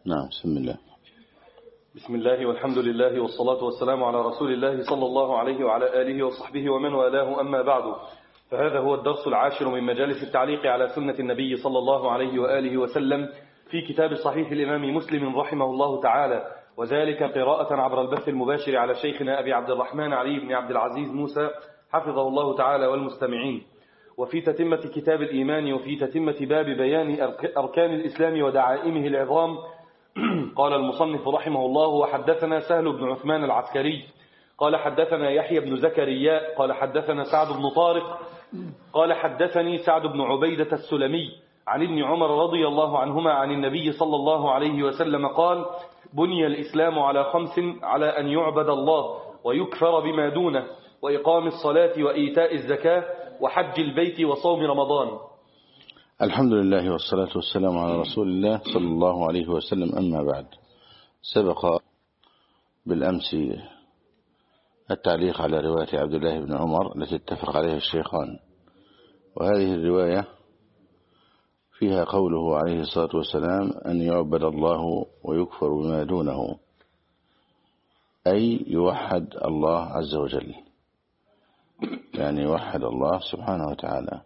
نعم. بسم الله. بسم الله والحمد لله والصلاة والسلام على رسول الله صلى الله عليه وعلى آله وصحبه ومن والاه، أما بعد، فهذا هو الدرس العاشر من مجالس التعليق على سنة النبي صلى الله عليه وآله وسلم في كتاب صحيح الإمام مسلم رحمه الله تعالى، وذلك قراءة عبر البث المباشر على شيخنا أبي عبد الرحمن علي بن عبد العزيز موسى حفظه الله تعالى والمستمعين. وفي تتمة كتاب الإيمان وفي تتمة باب بيان أركان الإسلام ودعائمه العظام، قال المصنف رحمه الله: وحدثنا سهل بن عثمان العسكري قال حدثنا يحيى بن زكريا قال حدثنا سعد بن طارق قال حدثني سعد بن عبيدة السلمي عن ابن عمر رضي الله عنهما عن النبي صلى الله عليه وسلم قال: بني الإسلام على 5: على أن يعبد الله ويكفر بما دونه، وإقام الصلاة وإيتاء الزكاة وحج البيت وصوم رمضان. الحمد لله والصلاة والسلام على رسول الله صلى الله عليه وسلم، أما بعد. سبق بالأمس التعليق على رواية عبد الله بن عمر التي اتفق عليها الشيخان، وهذه الرواية فيها قوله عليه الصلاة والسلام: أن يعبد الله ويكفر بما دونه، أي يوحد الله عز وجل، يعني يوحد الله سبحانه وتعالى،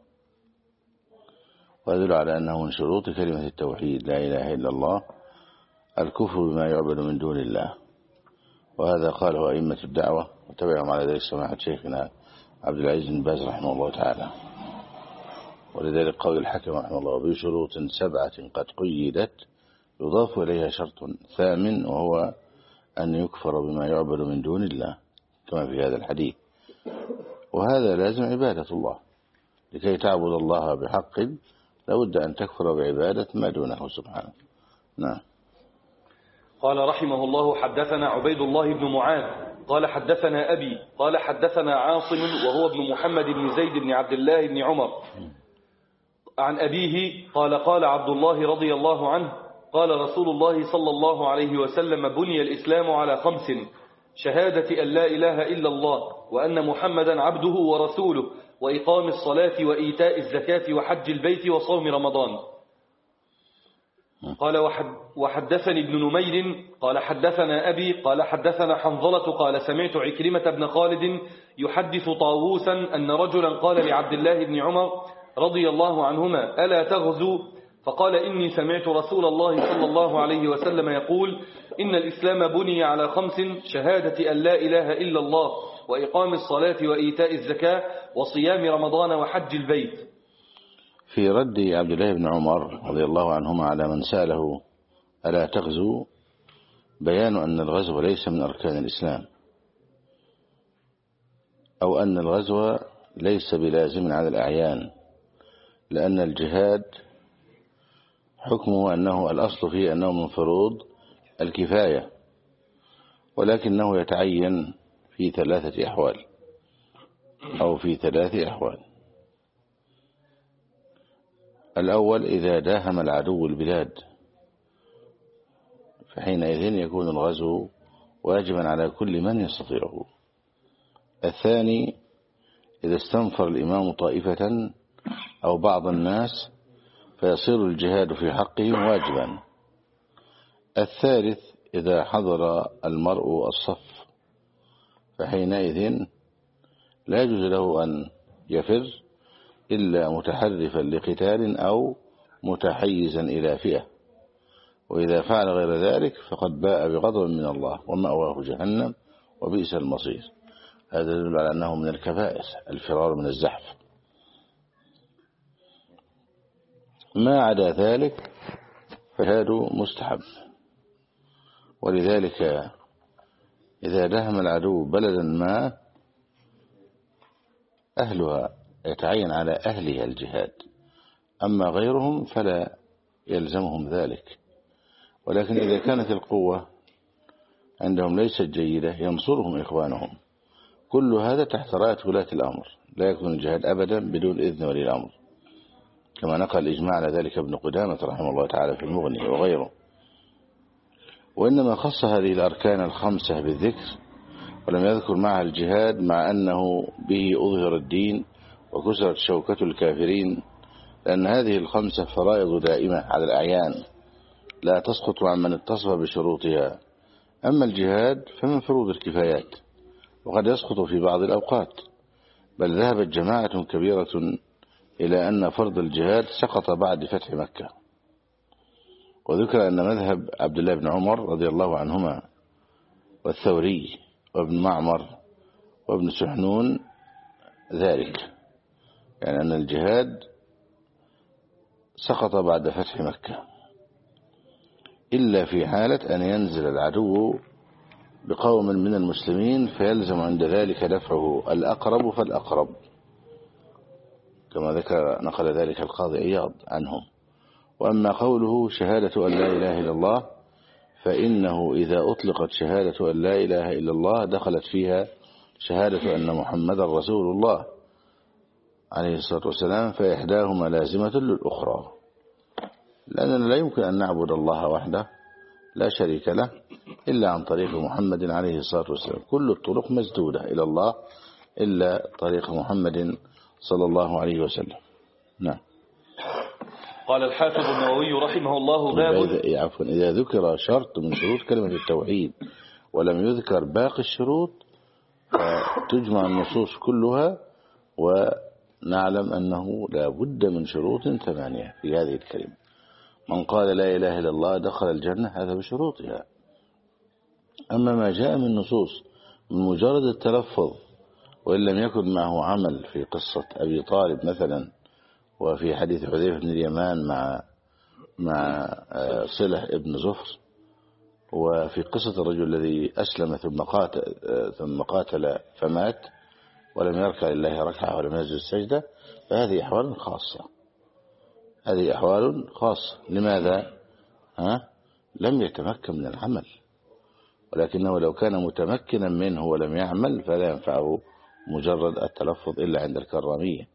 ويدل على أنه من شروط كلمة التوحيد لا إله إلا الله الكفر بما يعبد من دون الله. وهذا قاله أئمة الدعوة، وتبعهم على ذلك سماحة شيخنا عبد العزيز بن باز رحمه الله تعالى. ولذلك قول الحكم رحمه الله: بشروط 7 قد قيدت يضاف إليها شرط 8 وهو أن يكفر بما يعبد من دون الله، كما في هذا الحديث. وهذا لازم عبادة الله، لكي تعبد الله بحق لابد أن تكفر بعبادة ما دونه سبحانه. نعم. قال رحمه الله: حدثنا عبيد الله بن معاذ قال حدثنا أبي قال حدثنا عاصم وهو ابن محمد بن زيد بن عبد الله بن عمر عن أبيه قال: قال عبد الله رضي الله عنه: قال رسول الله صلى الله عليه وسلم: بني الإسلام على 5: شهادة أن لا إله إلا الله وأن محمدا عبده ورسوله، وإقام الصلاة وإيتاء الزكاة وحج البيت وصوم رمضان. قال: وحدثني ابن نمير قال حدثنا أبي قال حدثنا حنظلة قال سمعت عكرمة بن خالد يحدث طاووسا أن رجلا قال لعبد الله بن عمر رضي الله عنهما: ألا تغزو؟ فقال: إني سمعت رسول الله صلى الله عليه وسلم يقول: إن الإسلام بني على 5: شهادة أن لا إله إلا الله وإقام الصلاة وإيتاء الزكاة وصيام رمضان وحج البيت. في رد عبد الله بن عمر رضي الله عنهما على من سأله: ألا تغزو؟ بيان أن الغزو ليس من أركان الإسلام، أو أن الغزو ليس بلازم على الأعيان، لأن الجهاد حكمه أنه الأصل فيه أنه من فروض الكفاية، ولكنه يتعين في 3 أحوال أو في 3 أحوال. الأول: إذا داهم العدو البلاد، فحينئذ يكون الغزو واجبا على كل من يستطيعه. الثاني: إذا استنفر الإمام طائفة أو بعض الناس فيصير الجهاد في حقهم واجبا. الثالث: إذا حضر المرء الصف، فحينئذ لا يجوز له أن يفر إلا متحرفا لقتال أو متحيزا إلى فئة، وإذا فعل غير ذلك فقد باء بغضب من الله ومأواه جهنم وبئس المصير. هذا يدل على أنه من الكبائر الفرار من الزحف. ما عدا ذلك فهذا مستحب. ولذلك إذا دهم العدو بلدا ما أهلها يتعين على أهلها الجهاد، أما غيرهم فلا يلزمهم ذلك. ولكن إذا كانت القوة عندهم ليست جيدة ينصرهم إخوانهم. كل هذا تحت راية ولاة الأمر، لا يكون الجهاد أبدا بدون إذن ولي الأمر، كما نقل الإجماع على ذلك ابن قدامة رحمه الله تعالى في المغني وغيره. وإنما خص هذه الأركان ال5 بالذكر، ولم يذكر معها الجهاد، مع أنه به أظهر الدين وكسرت شوكة الكافرين، لأن هذه ال5 فرائض دائمة على الأعيان، لا تسقط عن من اتصف بشروطها. أما الجهاد فمن فروض الكفايات، وقد يسقط في بعض الأوقات، بل ذهبت جماعة كبيرة إلى أن فرض الجهاد سقط بعد فتح مكة. وذكر أن مذهب عبد الله بن عمر رضي الله عنهما والثوري وابن معمر وابن سحنون ذلك، يعني أن الجهاد سقط بعد فتح مكة، إلا في حالة أن ينزل العدو بقوم من المسلمين فيلزم عند ذلك دفعه الأقرب فالأقرب، كما نقل ذلك القاضي عياض عنهم. وأما قوله شهادة أن لا إله إلا الله، فإنه إذا أطلقت شهادة أن لا إله إلا الله دخلت فيها شهادة أن محمد رسول الله عليه الصلاة والسلام، فإحداهما لازمة للأخرى، لأننا لا يمكن أن نعبد الله وحده لا شريك له إلا عن طريق محمد عليه الصلاة والسلام. كل الطرق مسدودة إلى الله إلا طريق محمد صلى الله عليه وسلم. نعم. قال الحافظ النووي رحمه الله باب إذا ذكر شرط من شروط كلمة التوحيد ولم يذكر باقي الشروط فتجمع النصوص كلها، ونعلم أنه لا بد من شروط 8 في هذه الكلمة. من قال لا إله إلا الله دخل الجنة، هذا بشروطها. أما ما جاء من نصوص من مجرد التلفظ وإن لم يكن معه عمل، في قصة أبي طالب مثلا، وفي حديث حذيفة بن اليمان مع صلح ابن زفر، وفي قصة الرجل الذي أسلم ثم قاتل فمات ولم يركع لله ركعة ولم يسجد السجدة، فهذه أحوال خاصة. هذه أحوال خاصة. لماذا؟ لم يتمكن من العمل، ولكنه لو كان متمكنا منه ولم يعمل فلا ينفعه مجرد التلفظ إلا عند الكرامية،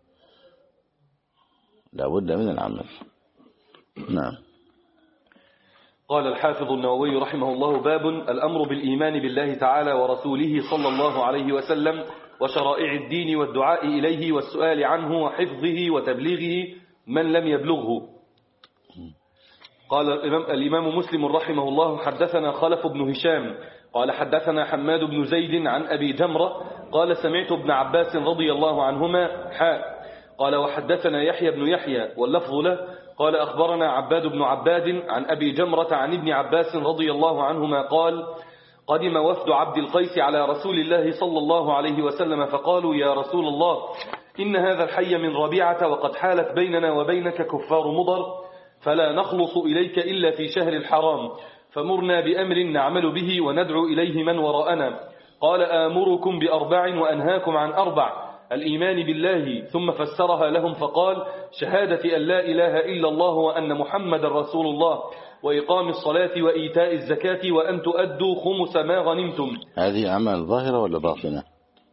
لا بد من العمل. نعم. قال الحافظ النووي رحمه الله باب الأمر بالإيمان بالله تعالى ورسوله صلى الله عليه وسلم وشرائع الدين والدعاء إليه والسؤال عنه وحفظه وتبليغه من لم يبلغه. قال الإمام مسلم رحمه الله حدثنا خلف بن هشام قال حدثنا حماد بن زيد عن أبي جمرة قال سمعت ابن عباس رضي الله عنهما قال وحدثنا يحيى بن يحيى واللفظ له قال أخبرنا عباد بن عباد عن أبي جمرة عن ابن عباس رضي الله عنهما قال قدم وفد عبد القيس على رسول الله صلى الله عليه وسلم فقالوا يا رسول الله إن هذا الحي من ربيعة وقد حالت بيننا وبينك كفار مضر، فلا نخلص إليك إلا في شهر الحرام، فمرنا بأمر نعمل به وندعو إليه من وراءنا. قال آمركم ب4 وأنهاكم عن 4: الإيمان بالله، ثم فسرها لهم فقال شهادة أن لا إله إلا الله وأن محمد رسول الله، وإقام الصلاة وإيتاء الزكاة وأن تؤدوا خمس ما غنمتم. هذه أعمال ظاهرة ولا باطنة؟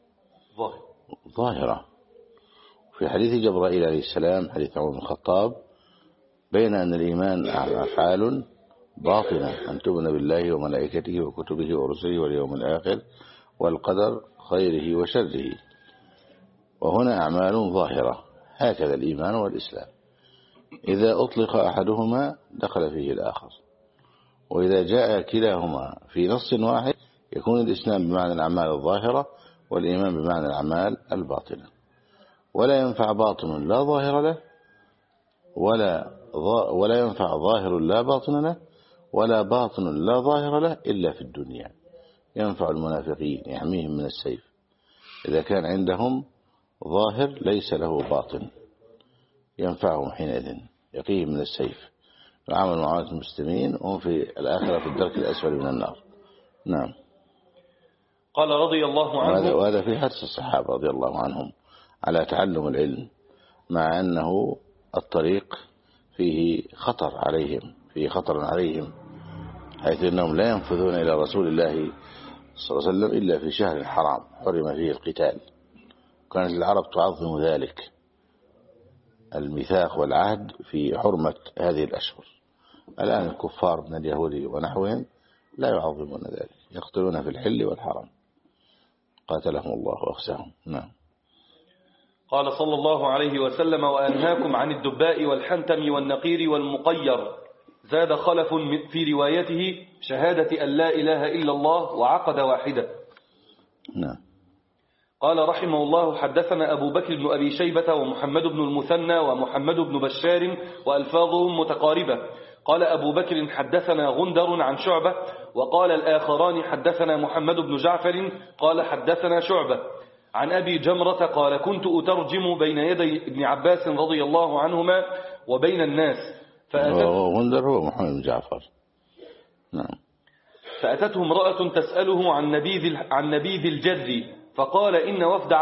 ظاهرة. في حديث جبرائيل عليه السلام حديث عمر بن الخطاب بين أن الإيمان أفعال باطنة، أن تؤمن بالله وملائكته وكتبه ورسله واليوم الآخر والقدر خيره وشره، وهنا أعمال ظاهرة. هكذا الإيمان والإسلام، إذا أطلق أحدهما دخل فيه الآخر، وإذا جاء كلاهما في نص واحد يكون الإسلام بمعنى الأعمال الظاهرة والإيمان بمعنى الأعمال الباطنة. ولا ينفع باطن لا ظاهر له، ولا ينفع ظاهر لا باطن له، ولا باطن لا ظاهر له إلا في الدنيا. ينفع المنافقين يحميهم من السيف إذا كان عندهم ظاهر ليس له باطن، ينفعهم حينئذ يقيهم من السيف، يعامل معاملة المسلمين وهم في الآخرة في الدرك الأسفل من النار. نعم. قال رضي الله عنه، وهذا في حرص الصحابة رضي الله عنهم على تعلم العلم، مع أنه الطريق فيه خطر عليهم، حيث أنهم لا ينفذون إلى رسول الله صلى الله عليه وسلم إلا في شهر حرام حرم فيه القتال. كانت العرب تعظم ذلك، الميثاق والعهد في حرمة هذه الأشهر. الآن الكفار من اليهود ونحوهم لا يعظمون ذلك، يقتلون في الحل والحرم، قاتلهم الله وأخزاهم. نعم. قال صلى الله عليه وسلم وأنهاكم عن الدباء والحنتم والنقير والمقير زاد خلف في روايته شهادة أن لا إله إلا الله وعقد واحدة. نعم. قال رحمه الله: حدثنا أبو بكر بن أبي شيبة ومحمد بن المثنى ومحمد بن بشار وألفاظهم متقاربة. قال أبو بكر: حدثنا غندر عن شعبة. وقال الآخران: حدثنا محمد بن جعفر قال حدثنا شعبة عن أبي جمرة قال: كنت أترجم بين يدي ابن عباس رضي الله عنهما وبين الناس غندر هو محمد بن جعفر. نعم. فأتته امرأة تسأله عن نبيذ الجر، فقال: إن وفد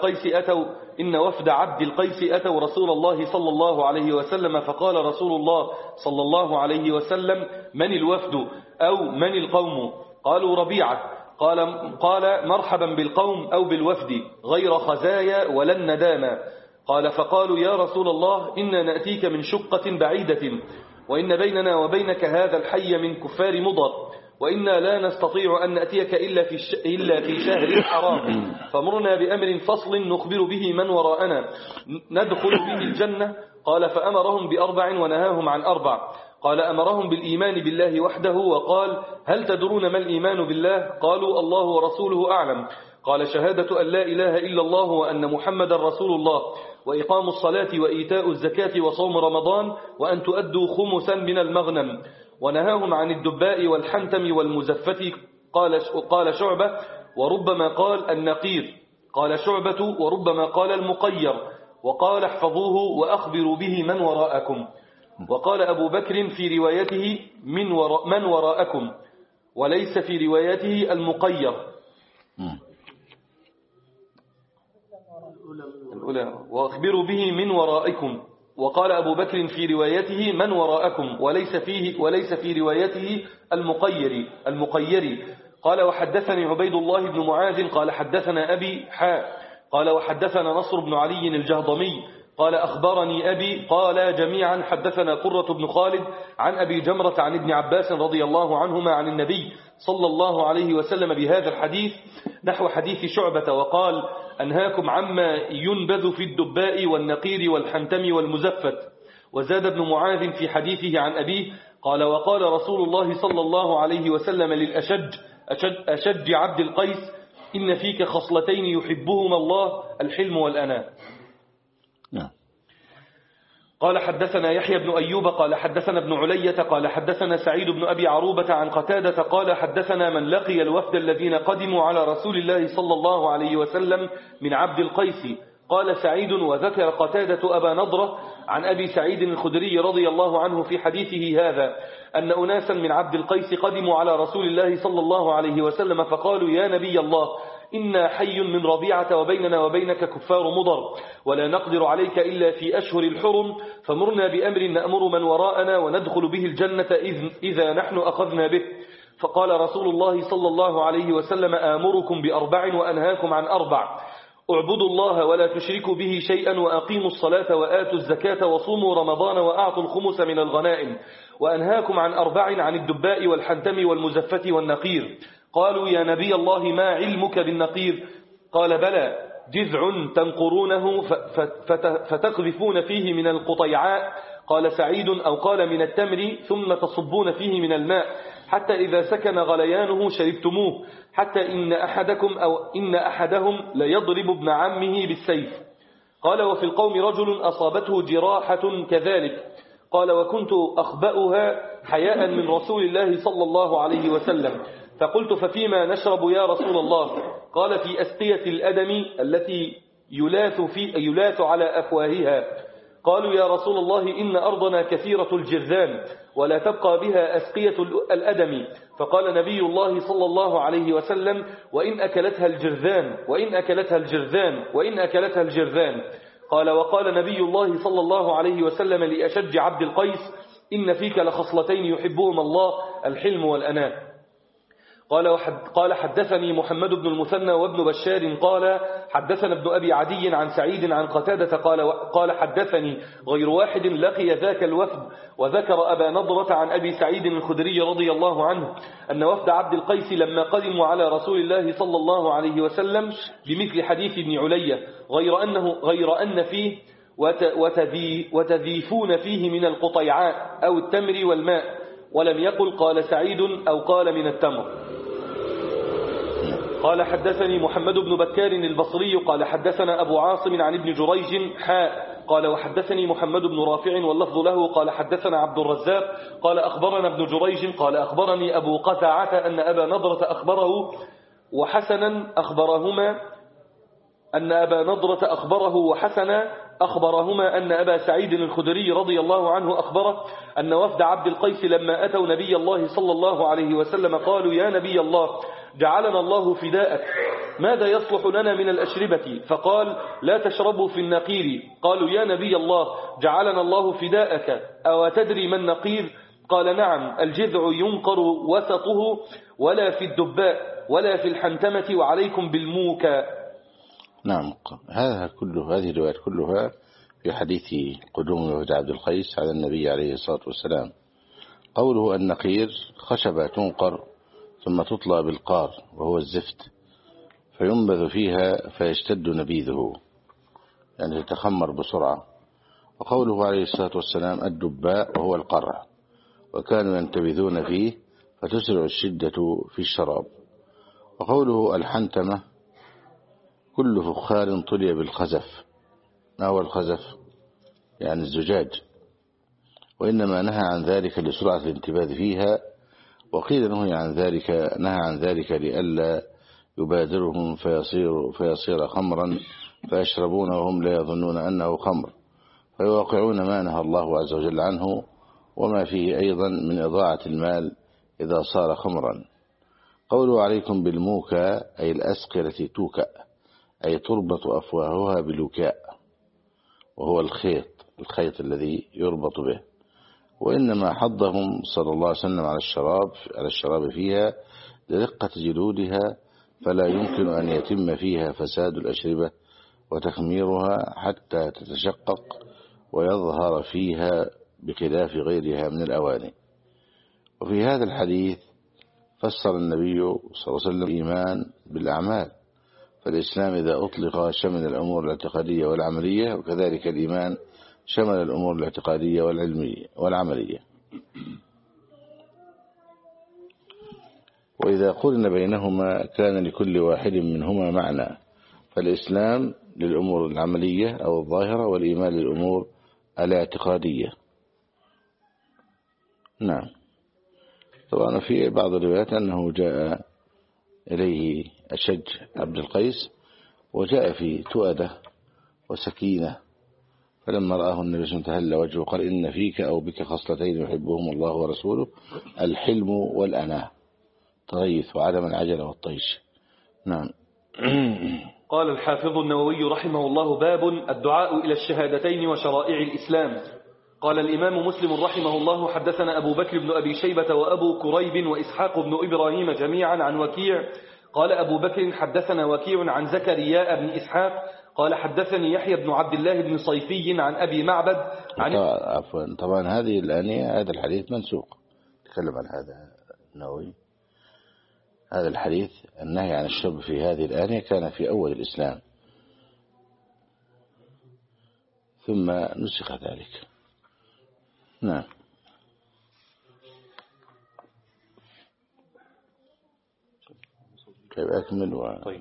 عبد القيس أتوا رسول الله صلى الله عليه وسلم، فقال رسول الله صلى الله عليه وسلم: من الوفد أو من القوم؟ قالوا: ربيعة. قال: مرحبا بالقوم أو بالوفد غير خزايا ولا ندامة. قال: فقالوا: يا رسول الله، إنا نأتيك من شقة بعيدة، وإن بيننا وبينك هذا الحي من كفار مضر، وإنا لا نستطيع أن نأتيك إلا في شهر حرام، فمرنا بأمر فصل نخبر به من وراءنا ندخل به الجنة. قال: فأمرهم ب4 ونهاهم عن 4. قال: أمرهم بالإيمان بالله وحده، وقال: هل تدرون ما الإيمان بالله؟ قالوا: الله ورسوله أعلم. قال: شهادة أن لا إله إلا الله وأن محمد رسول الله، وإقام الصلاة وإيتاء الزكاة وصوم رمضان، وأن تؤدوا خمسا من المغنم. ونهاهم عن الدباء والحنتم والمزفة. قال شعبة: وربما قال النقير. قال شعبة: وربما قال المقير. وقال: احفظوه وأخبروا به من وراءكم. وقال أبو بكر في روايته من وراءكم، وليس في روايته المقير. وأخبروا به من ورائكم. وقال أبو بكر في روايته من وراءكم، وليس في روايته المقير. قال: وحدثني عبيد الله بن معاذ قال حدثنا أبي قال: وحدثنا نصر بن علي الجهضمي قال: أخبرني أبي. قال جميعا: حدثنا قرة بن خالد عن أبي جمرة عن ابن عباس رضي الله عنهما عن النبي صلى الله عليه وسلم بهذا الحديث نحو حديث شعبة. وقال: أنهاكم عما ينبذ في الدباء والنقير والحنتم والمزفت. وزاد ابن معاذ في حديثه عن أبيه قال: وقال رسول الله صلى الله عليه وسلم للأشج عبد القيس: إن فيك خصلتين يحبهما الله، الحلم والأناة. قال: حدثنا يحيى بن أيوب قال حدثنا ابن علية قال حدثنا سعيد بن أبي عروبة عن قتادة قال: حدثنا من لقي الوفد الذين قدموا على رسول الله صلى الله عليه وسلم من عبد القيس. قال سعيد: وذكر قتادة أبا نضرة عن أبي سعيد الخدري رضي الله عنه في حديثه هذا أن أناسا من عبد القيس قدموا على رسول الله صلى الله عليه وسلم، فقالوا: يا نبي الله، إنا حي من ربيعة، وبيننا وبينك كفار مضر، ولا نقدر عليك إلا في أشهر الحرم، فمرنا بأمر نأمر من وراءنا وندخل به الجنة إذا نحن أخذنا به. فقال رسول الله صلى الله عليه وسلم: آمركم ب4 وأنهاكم عن 4: اعبدوا الله ولا تشركوا به شيئا، وأقيموا الصلاة وآتوا الزكاة وصوموا رمضان وأعطوا الخمس من الغنائم. وأنهاكم عن 4: عن الدباء والحنتم والمزفة والنقير. قالوا: يا نبي الله، ما علمك بالنقير؟ قال: بلى، جذع تنقرونه فتقذفون فيه من القطيعاء. قال سعيد: أو قال من التمر، ثم تصبون فيه من الماء، حتى إذا سكن غليانه شربتموه، حتى إن أحدهم ليضرب ابن عمه بالسيف. قال: وفي القوم رجل أصابته جراحة كذلك. قال: وكنت أخبأها حياء من رسول الله صلى الله عليه وسلم، فقلت: ففيما نشرب يا رسول الله؟ قال: في أسقية الأدم التي يلاث على أفواهها. قالوا: يا رسول الله، إن أرضنا كثيرة الجرذان، ولا تبقى بها أسقية الأدم. فقال نبي الله صلى الله عليه وسلم: وإن أكلتها الجرذان. قال: وقال نبي الله صلى الله عليه وسلم لأشج عبد القيس: إن فيك لخصلتين يحبهما الله، الحلم والأناة. قال: حدثني محمد بن المثنى وابن بشار قال حدثنا ابن أبي عدي عن سعيد عن قتادة قال حدثني غير واحد لقي ذاك الوفد، وذكر أبا نضرة عن أبي سعيد الخدري رضي الله عنه أن وفد عبد القيس لما قدموا على رسول الله صلى الله عليه وسلم بمثل حديث ابن علية، غير أن فيه وتذيفون فيه من القطيعاء أو التمر والماء، ولم يقل قال سعيد أو قال من التمر. قال حدثني محمد بن بكار البصري قال حدثنا أبو عاصم عن ابن جريج قال وحدثني محمد بن رافع واللفظ له قال حدثنا عبد الرزاق قال أخبرنا ابن جريج قال أخبرني أبو قزعة أن أبا نضرة أخبره وحسنا أخبرهما أن أبا سعيد الخدري رضي الله عنه أخبره أن وفد عبد القيس لما أتوا نبي الله صلى الله عليه وسلم قالوا يا نبي الله جعلنا الله فداءك ماذا يصلح لنا من الأشربة؟ فقال لا تشربوا في النقير. قالوا يا نبي الله جعلنا الله فداءك أو تدري ما النقير؟ قال نعم الجذع ينقر وسطه ولا في الدباء ولا في الحنتمة وعليكم بالموكى. نعم هذه الروايات كلها في حديث قدوم وفد عبد القيس على النبي عليه الصلاة والسلام. قوله النقير خشبة تنقر ثم تطلى بالقار وهو الزفت فينبذ فيها فيشتد نبيذه يعني تتخمر بسرعة. وقوله عليه الصلاة والسلام الدباء وهو القرع وكانوا ينتبذون فيه فتسرع الشدة في الشراب. وقوله الحنتمة كل فخار طلي بالخزف. ما هو الخزف؟ يعني الزجاج، وإنما نهى عن ذلك لسرعة الانتباذ فيها. وقيل نهى عن ذلك لئلا يبادرهم فيصير خمرا فيشربونه وهم لا يظنون أنه خمر فيواقعون ما نهى الله عز وجل عنه وما فيه أيضا من إضاعة المال إذا صار خمرا. قوله عليكم بالموكى أي الأسقرة توكأ أي تربط أفواهها بلوكاء وهو الخيط الذي يربط به. وإنما حضهم صلى الله عليه وسلم على الشراب فيها لرقة جلودها فلا يمكن أن يتم فيها فساد الأشربة وتخميرها حتى تتشقق ويظهر فيها بخلاف غيرها من الأواني. وفي هذا الحديث فسر النبي صلى الله عليه وسلم الإيمان بالأعمال، فالإسلام إذا أطلق شمل الأمور الاعتقادية والعملية، وكذلك الإيمان شمل الأمور الاعتقادية والعملية. وإذا قرن بينهما كان لكل واحد منهما معنى، فالإسلام للأمور العملية أو الظاهرة والإيمان للأمور الاعتقادية. نعم. طبعا في بعض الروايات أنه جاء إليه أشج عبد القيس وجاء في تؤدة وسكينة، فلما رآه النبي صلى الله عليه وسلم تهل وجهه قال إن فيك أو بك خصلتين يحبهم الله ورسوله الحلم والأناة، تغيث وعدم العجلة والطيش. نعم. قال الحافظ النووي رحمه الله باب الدعاء إلى الشهادتين وشرائع الإسلام. قال الإمام مسلم رحمه الله حدثنا أبو بكر بن أبي شيبة وأبو كريب وإسحاق بن إبراهيم جميعا عن وكيع. قال أبو بكر حدثنا وكيع عن زكريا بن إسحاق قال حدثني يحيى بن عبد الله بن صيفي عن أبي معبد عفوا. طبعا هذه الآنية هذا الحديث منسوق، تكلم عن هذا النووي. هذا الحديث النهي عن الشرب في هذه الآنية كان في أول الإسلام ثم نسخ ذلك. نعم. طيب أكمل طيب.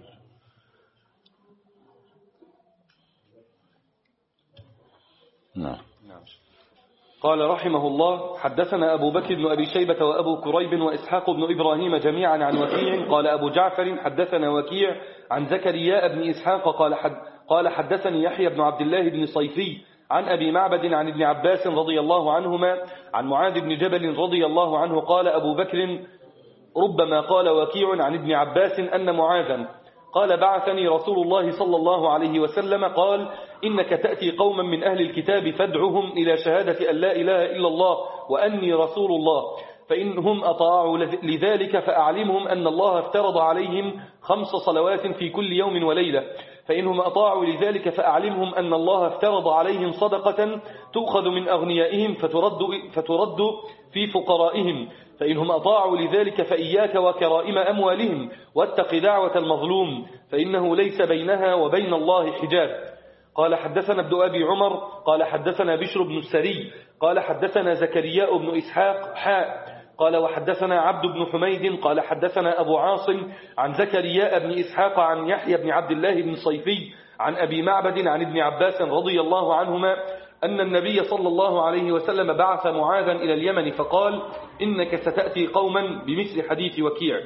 نعم. قال رحمه الله حدثنا أبو بكر بن أبي شيبة وأبو كريب وإسحاق بن إبراهيم جميعا عن وكيع. قال أبو جعفر حدثنا وكيع عن زكريا بن إسحاق قال حدثني يحيى بن عبد الله بن صيفي عن أبي معبد عن ابن عباس رضي الله عنهما عن معاذ بن جبل رضي الله عنه قال أبو بكر ربما قال وكيع عن ابن عباس أن معاذا قال بعثني رسول الله صلى الله عليه وسلم قال إنك تأتي قوما من أهل الكتاب فادعهم إلى شهادة أن لا إله إلا الله وأني رسول الله، فإنهم أطاعوا لذلك فأعلمهم أن الله افترض عليهم 5 صلوات في كل يوم وليلة، فإنهم أطاعوا لذلك فأعلمهم أن الله افترض عليهم صدقة تؤخذ من أغنيائهم فترد في فقرائهم، فإنهم أطاعوا لذلك فإياك وكرائم أموالهم واتق دعوة المظلوم فإنه ليس بينها وبين الله حجاب. قال حدثنا ابن أبي عمر قال حدثنا بشر بن السري قال حدثنا زكريا بن إسحاق قال وحدثنا عبد بن حميد قال حدثنا أبو عاصم عن زكريا بن إسحاق عن يحيى بن عبد الله بن صيفي عن أبي معبد عن ابن عباس رضي الله عنهما أن النبي صلى الله عليه وسلم بعث معاذا إلى اليمن فقال إنك ستأتي قوما بمثل حديث وكيع.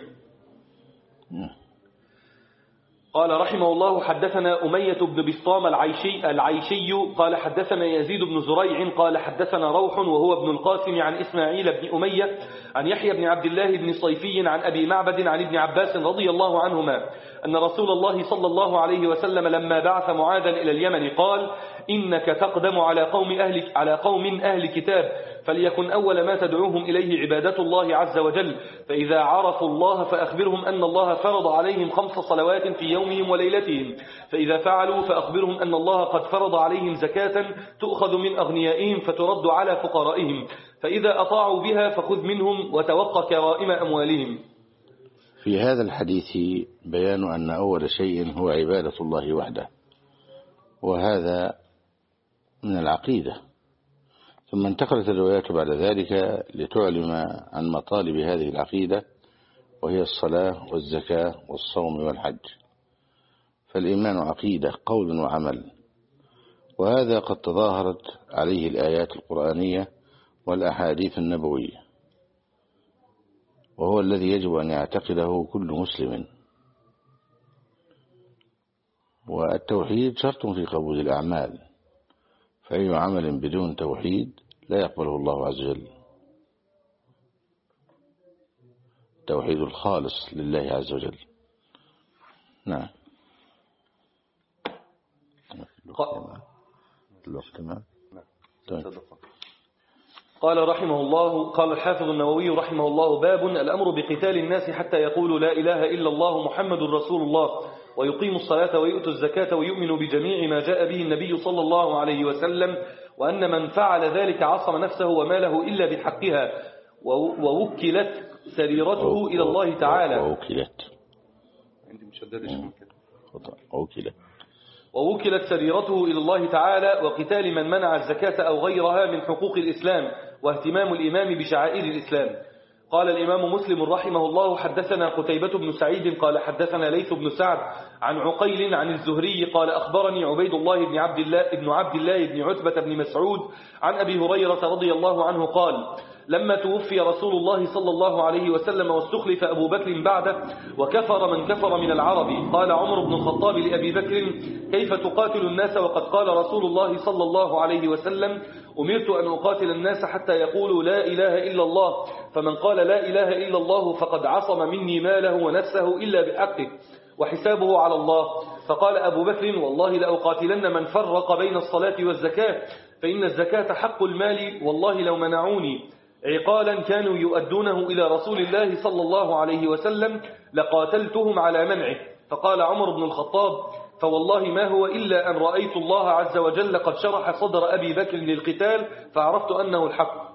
قال رحمه الله حدثنا أمية بن بسطام العيشي قال حدثنا يزيد بن زريع قال حدثنا روح وهو ابن القاسم عن إسماعيل بن أمية عن يحيى بن عبد الله بن صيفي عن أبي معبد عن ابن عباس رضي الله عنهما أن رسول الله صلى الله عليه وسلم لما بعث معاذا إلى اليمن قال إنك تقدم على قوم أهل كتاب فليكن أول ما تدعوهم إليه عبادة الله عز وجل فإذا عرفوا الله فأخبرهم أن الله فرض عليهم 5 صلوات في يومهم وليلتهم فإذا فعلوا فأخبرهم أن الله قد فرض عليهم زكاة تؤخذ من أغنيائهم فترد على فقرائهم فإذا أطاعوا بها فخذ منهم وتوقى كرائم أموالهم. في هذا الحديث بيان أن أول شيء هو عبادة الله وحده، وهذا من العقيدة. ثم انتقلت الروايات بعد ذلك لتعلم عن مطالب هذه العقيدة، وهي الصلاة والزكاة والصوم والحج. فالإيمان عقيدة قول وعمل، وهذا قد تظاهرت عليه الآيات القرآنية والأحاديث النبوية، وهو الذي يجب أن يعتقده كل مسلم. والتوحيد شرط في قبول الأعمال، فأي عمل بدون توحيد لا يقبله الله عز وجل. التوحيد الخالص لله عز وجل. نعم. الوقت ما قال رحمه الله قال الحافظ النووي رحمه الله باب الأمر بقتال الناس حتى يقولوا لا إله إلا الله محمد رسول الله ويقيموا الصلاة ويؤتوا الزكاة ويؤمنوا بجميع ما جاء به النبي صلى الله عليه وسلم وأن من فعل ذلك عصم نفسه وماله إلا بحقها ووكلت سريرته إلى الله تعالى. ووكلت سريرته إلى الله تعالى وقتال من منع الزكاة أو غيرها من حقوق الإسلام واهتمام الإمام بشعائر الإسلام. قال الإمام مسلم رحمه الله حدثنا قتيبة بن سعيد قال حدثنا ليث بن سعد عن عقيل عن الزهري قال أخبرني عبيد الله بن عبد الله بن عتبة بن مسعود عن أبي هريرة رضي الله عنه قال لما توفي رسول الله صلى الله عليه وسلم واستخلف أبو بكر بعده وكفر من كفر من العرب قال عمر بن الخطاب لأبي بكر كيف تقاتل الناس وقد قال رسول الله صلى الله عليه وسلم أمرت أن أقاتل الناس حتى يقولوا لا إله إلا الله فمن قال لا إله إلا الله فقد عصم مني ماله ونفسه إلا بحقه وحسابه على الله. فقال أبو بكر والله لأقاتلن من فرق بين الصلاة والزكاة فإن الزكاة حق المال والله لو منعوني عقالا كانوا يؤدونه إلى رسول الله صلى الله عليه وسلم لقاتلتهم على منعه. فقال عمر بن الخطاب فوالله ما هو إلا أن رأيت الله عز وجل قد شرح صدر أبي بكر للقتال فعرفت أنه الحق.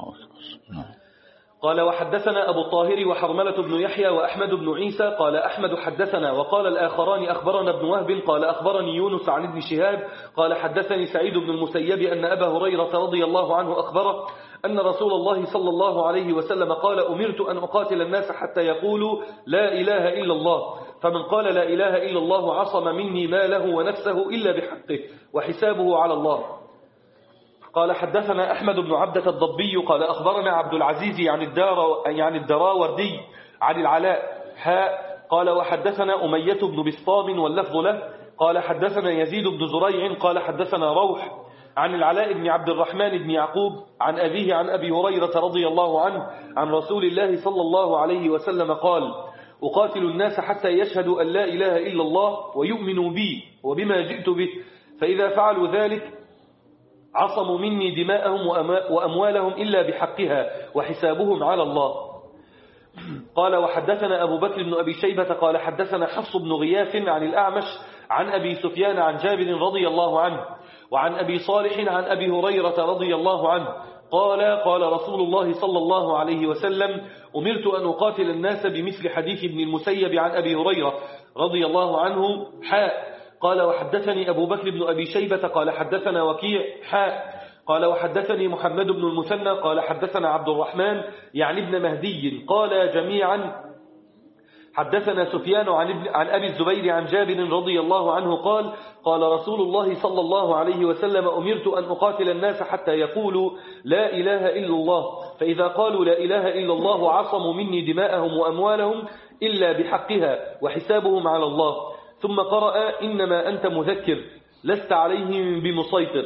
قال وحدثنا أبو الطاهر وحرملة بن يحيى وأحمد بن عيسى قال أحمد حدثنا وقال الآخران أخبرنا ابن وهب قال أخبرني يونس عن ابن شهاب قال حدثني سعيد بن المسيب أن أبا هريرة رضي الله عنه أخبره أن رسول الله صلى الله عليه وسلم قال أمرت أن أقاتل الناس حتى يقولوا لا إله إلا الله فمن قال لا إله إلا الله عصم مني ماله ونفسه إلا بحقه وحسابه على الله. قال حدثنا أحمد بن عبدة الضبي قال أخبرنا عبد العزيز عن الدراوردي عن العلاء قال وحدثنا أمية بن بسطام واللفظ له قال حدثنا يزيد بن زريع قال حدثنا روح عن العلاء بن عبد الرحمن بن يعقوب عن أبيه عن أبي هريرة رضي الله عنه عن رسول الله صلى الله عليه وسلم قال أقاتل الناس حتى يشهدوا أن لا إله إلا الله ويؤمنوا بي وبما جئت به فإذا فعلوا ذلك عصموا مني دماءهم وأموالهم إلا بحقها وحسابهم على الله. قال وحدثنا أبو بكر بن أبي شيبة قال حدثنا حفص بن غياث عن الأعمش عن أبي سفيان عن جابر رضي الله عنه وعن أبي صالح عن أبي هريرة رضي الله عنه قال رسول الله صلى الله عليه وسلم أمرت أن أقاتل الناس بمثل حديث ابن المسيب عن أبي هريرة رضي الله عنه قال وحدثني أبو بكر بن أبي شيبة قال حدثنا وكيع قال وحدثني محمد بن المثنى قال حدثنا عبد الرحمن يعني ابن مهدي قال جميعا حدثنا سفيان عن أبي الزبير عن جابر رضي الله عنه قال قال رسول الله صلى الله عليه وسلم أمرت أن أقاتل الناس حتى يقولوا لا إله إلا الله، فإذا قالوا لا إله إلا الله عصموا مني دماءهم وأموالهم إلا بحقها وحسابهم على الله. ثم قرأ إنما أنت مذكر لست عليهم بمسيطر.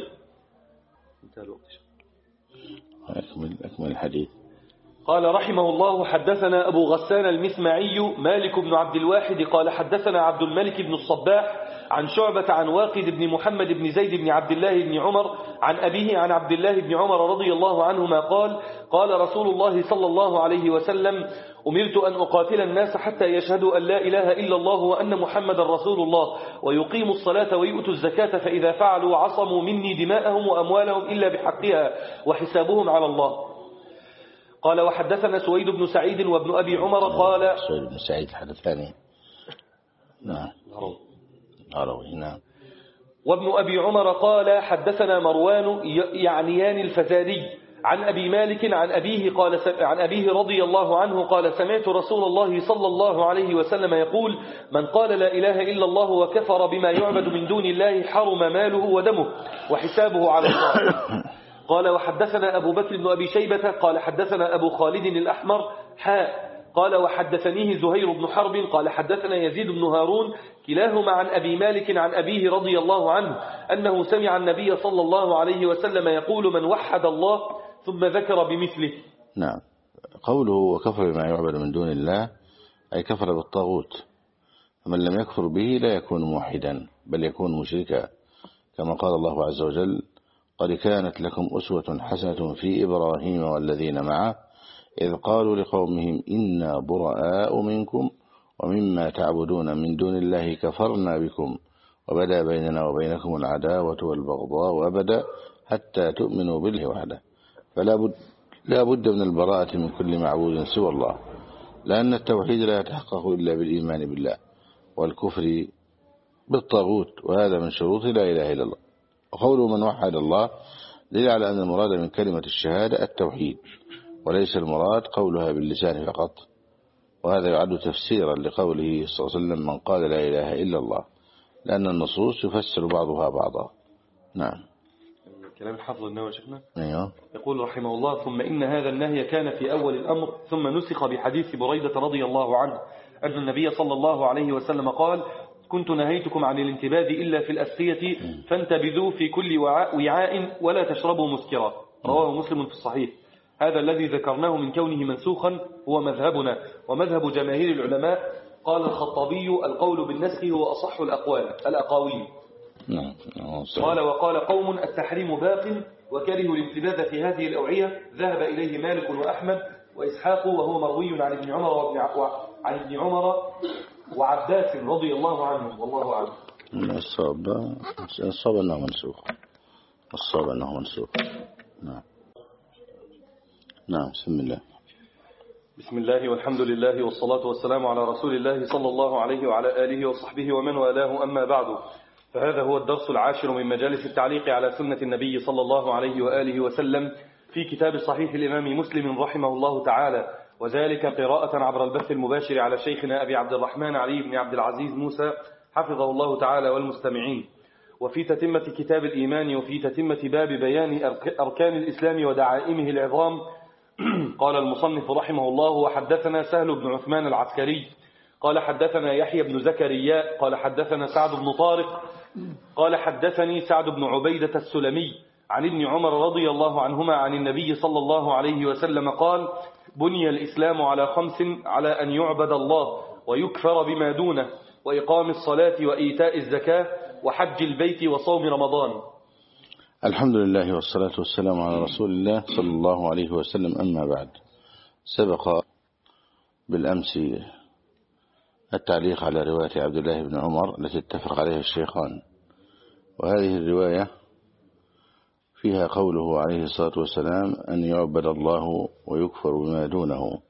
أكمل الحديث. قال رحمه الله حدثنا أبو غسان المسمعي مالك بن عبد الواحد قال حدثنا عبد الملك بن الصباح عن شعبة عن واقد بن محمد بن زيد بن عبد الله بن عمر عن أبيه عن عبد الله بن عمر رضي الله عنهما قال قال رسول الله صلى الله عليه وسلم أمرت أن أقاتل الناس حتى يشهدوا أن لا إله إلا الله وأن محمد رسول الله ويقيموا الصلاة ويؤتوا الزكاة، فإذا فعلوا عصموا مني دماءهم وأموالهم إلا بحقها وحسابهم على الله. قال وحدثنا سويد بن سعيد وابن أبي عمر قال سويد بن سعيد الحديث الثاني. نعم. هروي. نعم. وابن أبي عمر قال حدثنا مروان يعنيان الفزاري عن أبي مالك عن أبيه قال عن أبيه رضي الله عنه قال سمعت رسول الله صلى الله عليه وسلم يقول من قال لا إله إلا الله وكفر بما يعبد من دون الله حرم ماله ودمه وحسابه على الله. قال وحدثنا أبو بكر بن أبي شيبة قال حدثنا أبو خالد الأحمر قال وحدثنيه زهير بن حرب قال حدثنا يزيد بن هارون كلاهما عن أبي مالك عن أبيه رضي الله عنه أنه سمع النبي صلى الله عليه وسلم يقول من وحد الله ثم ذكر بمثله. نعم. قوله وكفر بما يعبد من دون الله أي كفر بالطاغوت، فمن لم يكفر به لا يكون موحدا بل يكون مشركا، كما قال الله عز وجل قد كانت لكم أسوة حسنة في إبراهيم والذين معه إذ قالوا لقومهم إنا براء منكم ومما تعبدون من دون الله كفرنا بكم وبدا بيننا وبينكم العداوة والبغضاء أبدا حتى تؤمنوا بالله وحده، فلا بد من البراءة من كل معبود سوى الله، لأن التوحيد لا يتحقق إلا بالإيمان بالله والكفر بالطاغوت، وهذا من شروط لا إله إلا الله. وقوله من وحد الله دليل على أن المراد من كلمة الشهادة التوحيد وليس المراد قولها باللسان فقط، وهذا يعد تفسيرا لقوله صلى الله عليه وسلم من قال لا إله إلا الله، لأن النصوص يفسر بعضها بعضا. نعم. كلام الحافظ النووي شيخنا. أيوه. يقول رحمه الله ثم إن هذا النهي كان في أول الأمر ثم نسخ بحديث بريدة رضي الله عنه أن النبي صلى الله عليه وسلم قال كنت نهيتكم عن الانتباذ إلا في الأسقية فانتبذوا في كل وعاء ولا تشربوا مسكرا، رواه مسلم في الصحيح. هذا الذي ذكرناه من كونه منسوخا هو مذهبنا ومذهب جماهير العلماء. قال الخطابي القول بالنسخ هو أصح الأقاويل. قال وقال قوم التحريم باق وكرهوا الانتباذ في هذه الأوعية، ذهب إليه مالك وأحمد وإسحاق وهو مروي عن ابن عمر وعباس رضي الله عنهم، والله أعلم. الصواب أنه منسوخ. نعم. بسم الله والحمد لله والصلاة والسلام على رسول الله صلى الله عليه وعلى آله وصحبه ومن والاه، أما بعد، فهذا هو الدرس العاشر من مجالس التعليق على سنة النبي صلى الله عليه وآله وسلم في كتاب صحيح الإمام مسلم رحمه الله تعالى، وذلك قراءة عبر البث المباشر على شيخنا أبي عبد الرحمن علي بن عبد العزيز موسى حفظه الله تعالى والمستمعين، وفي تتمة كتاب الإيمان وفي تتمة باب بيان أركان الإسلام ودعائمه العظام. قال المصنف رحمه الله وحدثنا سهل بن عثمان العسكري قال حدثنا يحيى بن زكريا قال حدثنا سعد بن طارق قال حدثني سعد بن عبيدة السلمي عن ابن عمر رضي الله عنهما عن النبي صلى الله عليه وسلم قال بني الإسلام على 5: على أن يعبد الله ويكفر بما دونه وإقام الصلاة وإيتاء الزكاة وحج البيت وصوم رمضان. الحمد لله والصلاة والسلام على رسول الله صلى الله عليه وسلم، أما بعد. سبق بالأمس التعليق على رواية عبد الله بن عمر التي اتفق عليها الشيخان، وهذه الرواية فيها قوله عليه الصلاة والسلام أن يعبد الله ويكفر بما دونه،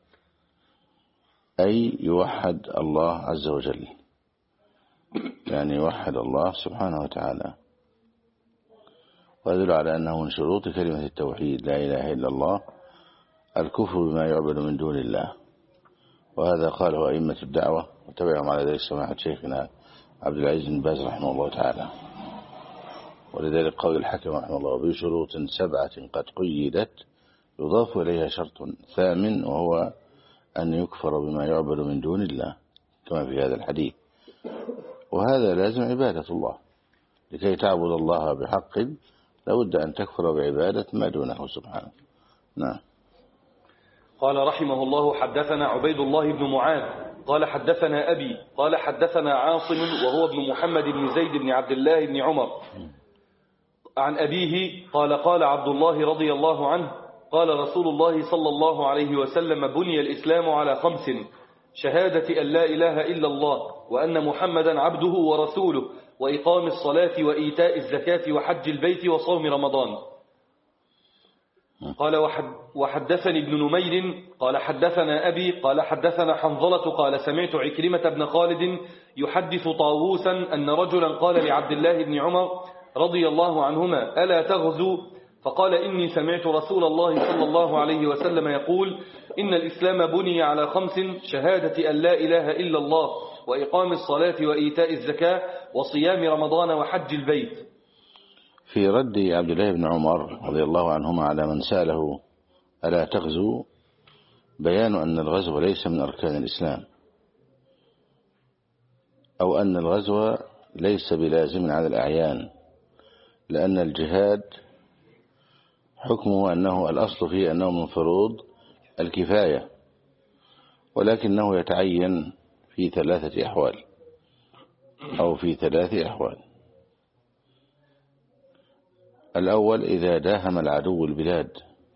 أي يوحد الله عز وجل، يعني يوحد الله سبحانه وتعالى. ويدل على أنه من شروط كلمة التوحيد لا إله إلا الله الكفر بما يعبد من دون الله. وهذا قاله أئمة الدعوة وتبعهم على ذلك سماحة شيخنا عبد العزيز بن باز رحمه الله تعالى. ولذلك قول الحكم رحمه الله بشروط 7 قد قيدت يضاف إليها شرط ثامن وهو أن يكفر بما يعبد من دون الله كما في هذا الحديث. وهذا لازم عبادة الله، لكي تعبد الله بحق لابد أن تكفر بعبادة ما دونه سبحانه. نعم. قال رحمه الله: حدثنا عبيد الله بن معاذ قال حدثنا أبي قال حدثنا عاصم وهو ابن محمد بن زيد بن عبد الله بن عمر عن أبيه قال قال عبد الله رضي الله عنه قال رسول الله صلى الله عليه وسلم: بني الإسلام على 5: شهادة أن لا إله إلا الله وأن محمدا عبده ورسوله وإقام الصلاة وإيتاء الزكاة وحج البيت وصوم رمضان. قال وحدثني ابن نمير قال حدثنا أبي قال حدثنا حنظلة قال سمعت عكرمة بن خالد يحدث طاووسا أن رجلا قال لعبد الله بن عمر رضي الله عنهما: ألا تغزو؟ فقال: إني سمعت رسول الله صلى الله عليه وسلم يقول: إن الإسلام بني على 5: شهادة أن لا إله إلا الله وإقام الصلاة وإيتاء الزكاة وصيام رمضان وحج البيت. في رد عبد الله بن عمر رضي الله عنهما على من سأله ألا تغزو بيان أن الغزو ليس من أركان الإسلام، أو أن الغزو ليس بلازم على الأعيان، لأن الجهاد حكمه أنه الأصل فيه أنه من فروض الكفاية، ولكنه يتعين في 3 أحوال أو في 3 أحوال. الأول إذا داهم العدو البلاد،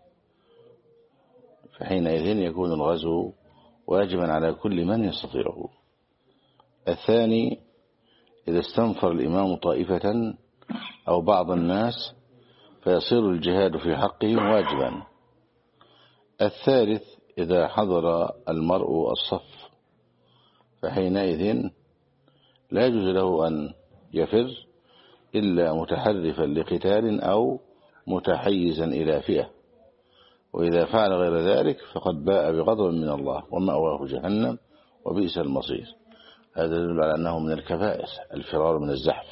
فحينئذ يكون الغزو واجبا على كل من يستطيعه. الثاني إذا استنفر الإمام طائفة أو بعض الناس فيصير الجهاد في حقهم واجبا. الثالث إذا حضر المرء الصف، فحينئذ لا يجوز له أن يفر إلا متحرفا لقتال أو متحيزا إلى فئة، وإذا فعل غير ذلك فقد باء بغضب من الله ومأواه جهنم وبئس المصير. هذا يدل على أنه من الكبائر الفرار من الزحف.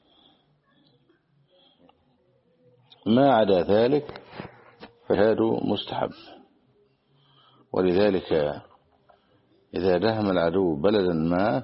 ما عدا ذلك فهذا مستحب. ولذلك إذا دهم العدو بلدا ما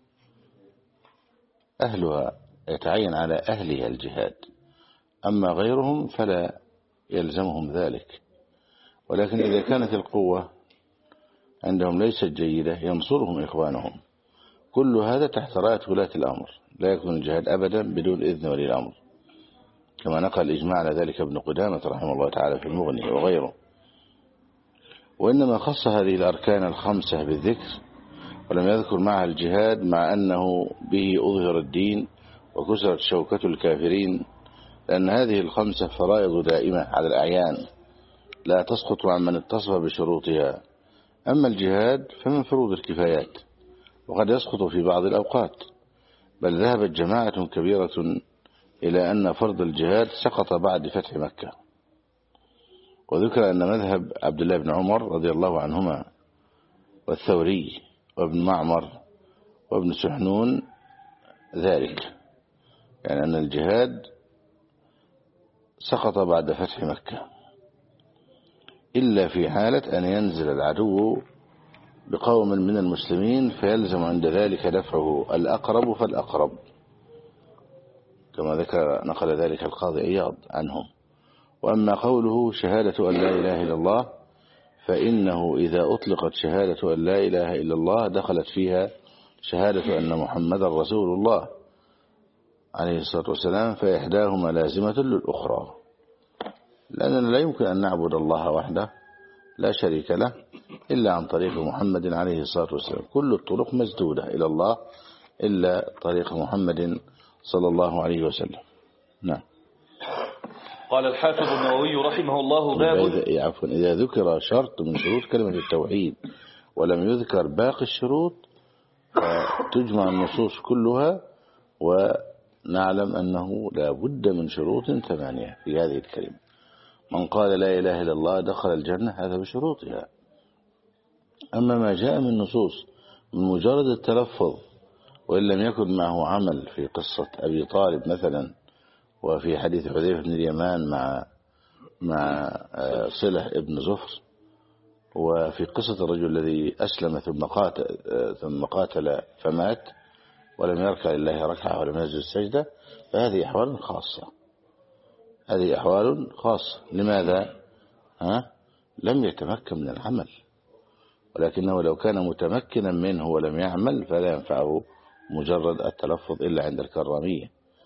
أهلها يتعين على أهلها الجهاد، أما غيرهم فلا يلزمهم ذلك. ولكن إذا كانت القوة عندهم ليست جيدة ينصرهم إخوانهم. كل هذا تحت راية ولاة الأمر، لا يكون الجهاد أبدا بدون إذن ولي الأمر، كما نقل الإجماع على ذلك ابن قدامة رحمه الله تعالى في المغني وغيره. وإنما خص هذه الأركان ال5 بالذكر ولم يذكر معها الجهاد، مع أنه به أظهر الدين وكسرت شوكة الكافرين، لأن هذه ال5 فرائض دائمة على الأعيان لا تسقط عن من اتصف بشروطها. أما الجهاد فمن فروض الكفايات وقد يسقط في بعض الأوقات، بل ذهبت جماعة كبيرة إلى أن فرض الجهاد سقط بعد فتح مكة. وذكر أن مذهب عبد الله بن عمر رضي الله عنهما والثوري وابن معمر وابن سحنون ذلك، يعني أن الجهاد سقط بعد فتح مكة، إلا في حالة أن ينزل العدو بقوم من المسلمين فيلزم عند ذلك دفعه الأقرب فالأقرب، كما نقل ذلك القاضي عياض عنهم. وأما قوله شهادة أن لا إله إلا الله فإنه إذا أطلقت شهادة أن لا إله إلا الله دخلت فيها شهادة أن محمد رسول الله عليه الصلاة والسلام، فإحداهما لازمة للأخرى، لأننا لا يمكن أن نعبد الله وحده لا شريك له إلا عن طريق محمد عليه الصلاة والسلام. كل الطرق مسدودة إلى الله إلا طريق محمد صلى الله عليه وسلم. نعم. قال الحافظ النووي رحمه الله باب إذا ذكر شرط من شروط كلمة التوحيد ولم يذكر باقي الشروط فتجمع النصوص كلها نعلم أنه لا بد من شروط 8 في هذه الكلمة. من قال لا إله إلا الله دخل الجنة، هذا بشروطها. أما ما جاء من نصوص من مجرد التلفظ وإن لم يكن معه عمل، في قصة أبي طالب مثلا، وفي حديث حذيفة بن اليمان مع صلح ابن زفر، وفي قصة الرجل الذي أسلم ثم قاتل فمات ولم يركع لله ركعة ولم يسجد السجدة، فهذه أحوال خاصة. هذه أحوال خاصة. لماذا؟ لم يتمكن من العمل، ولكنه لو كان متمكنا منه ولم يعمل فلا ينفعه مجرد التلفظ إلا عند الكرامية،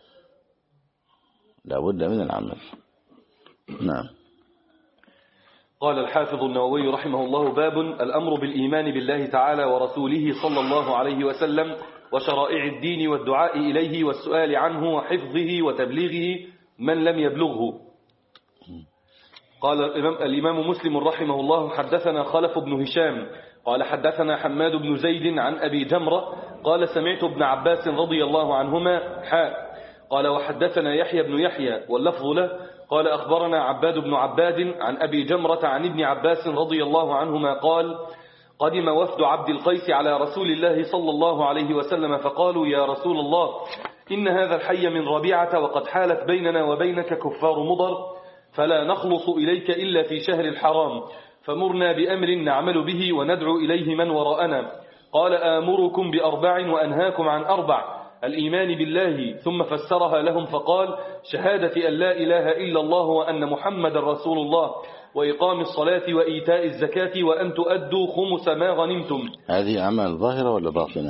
لا بد من العمل. نعم. قال الحافظ النووي رحمه الله: باب الأمر بالإيمان بالله تعالى ورسوله صلى الله عليه وسلم وشرائع الدين والدعاء إليه والسؤال عنه وحفظه وتبليغه من لم يبلغه. قال الإمام مسلم رحمه الله: حدثنا خلف بن هشام قال حدثنا حماد بن زيد عن أبي جمرة قال سمعت ابن عباس رضي الله عنهما قال وحدثنا يحيى بن يحيى واللفظ له قال أخبرنا عباد بن عباد عن أبي جمرة عن ابن عباس رضي الله عنهما قال: قدم وفد عبد القيس على رسول الله صلى الله عليه وسلم فقالوا: يا رسول الله، إن هذا الحي من ربيعة وقد حالت بيننا وبينك كفار مضر، فلا نخلص إليك إلا في شهر الحرام، فمرنا بأمر نعمل به وندعو إليه من وراءنا. قال: آمركم ب4 وأنهاكم عن 4: الإيمان بالله، ثم فسرها لهم فقال: شهادة أن لا إله إلا الله وأن محمد رسول الله، وإقام الصلاة وإيتاء الزكاة، وأن تؤدوا خمس ما غنمتم. هذه أعمال ظاهرة ولا باطنة؟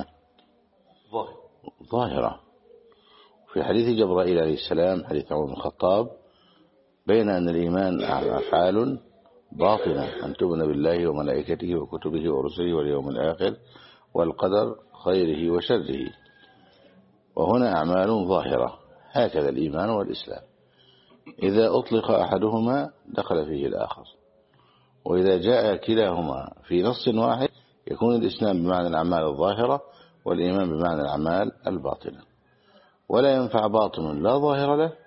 ظاهرة. في حديث جبرائيل عليه السلام، حديث عمر بن الخطاب، بين أن الإيمان أفعال باطنة، أن تؤمن بالله وملائكته وكتبه ورسله واليوم الآخر والقدر خيره وشره، وهنا أعمال ظاهرة. هكذا الإيمان والإسلام، إذا أطلق أحدهما دخل فيه الآخر، وإذا جاء كلاهما في نص واحد يكون الإسلام بمعنى الأعمال الظاهرة والإيمان بمعنى الأعمال الباطنة. ولا ينفع باطن لا ظاهر له،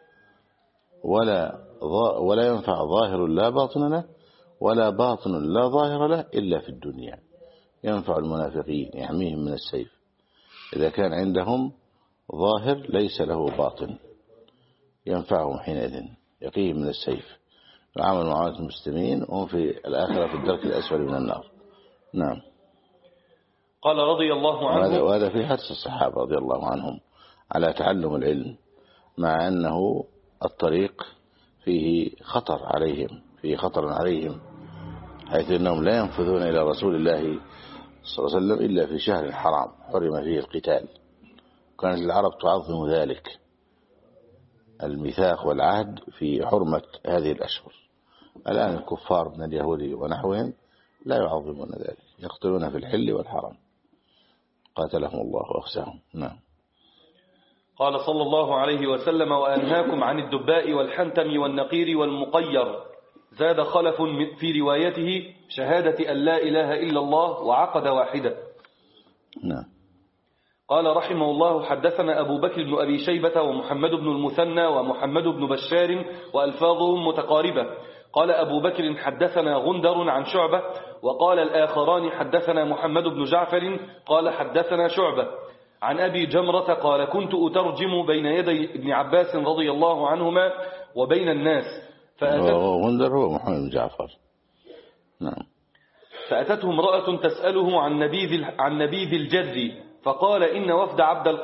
ولا ينفع ظاهر لا باطن له، ولا باطن لا ظاهر له إلا في الدنيا. ينفع المنافقين يحميهم من السيف إذا كان عندهم ظاهر ليس له باطن، ينفعهم حينئذ، يقيهم من السيف، يعامل معاملة المسلمين وهم في الآخرة في الدرك الأسفل من النار. نعم. قال رضي الله عنه، وهذا في حرص الصحابة رضي الله عنهم على تعلم العلم، مع أنه الطريق فيه خطر عليهم، حيث أنهم لا ينفذون إلى رسول الله صلى الله عليه وسلم إلا في شهر حرام حرم فيه القتال. كانت العرب تعظم ذلك، الميثاق والعهد في حرمة هذه الأشهر. الآن الكفار من اليهود ونحوهم لا يعظمون ذلك، يقتلون في الحل والحرام، قاتلهم الله وأخزاهم. نعم. قال صلى الله عليه وسلم: وأنهاكم عن الدباء والحنتم والنقير والمقير. زاد خلف في روايته: شهادة أن لا إله إلا الله، وعقد واحدة. نعم. قال رحمه الله: حدثنا أبو بكر بن أبي شيبة ومحمد بن المثنى ومحمد بن بشار وألفاظهم متقاربة. قال أبو بكر: حدثنا غندر عن شعبة. وقال الآخران: حدثنا محمد بن جعفر قال حدثنا شعبة عن أبي جمرة قال: كنت أترجم بين يدي ابن عباس رضي الله عنهما وبين الناس، غندر هو محمد بن جعفر. نعم. فأتته امرأة تسأله عن نبيذ الجد، فقال: إن وفد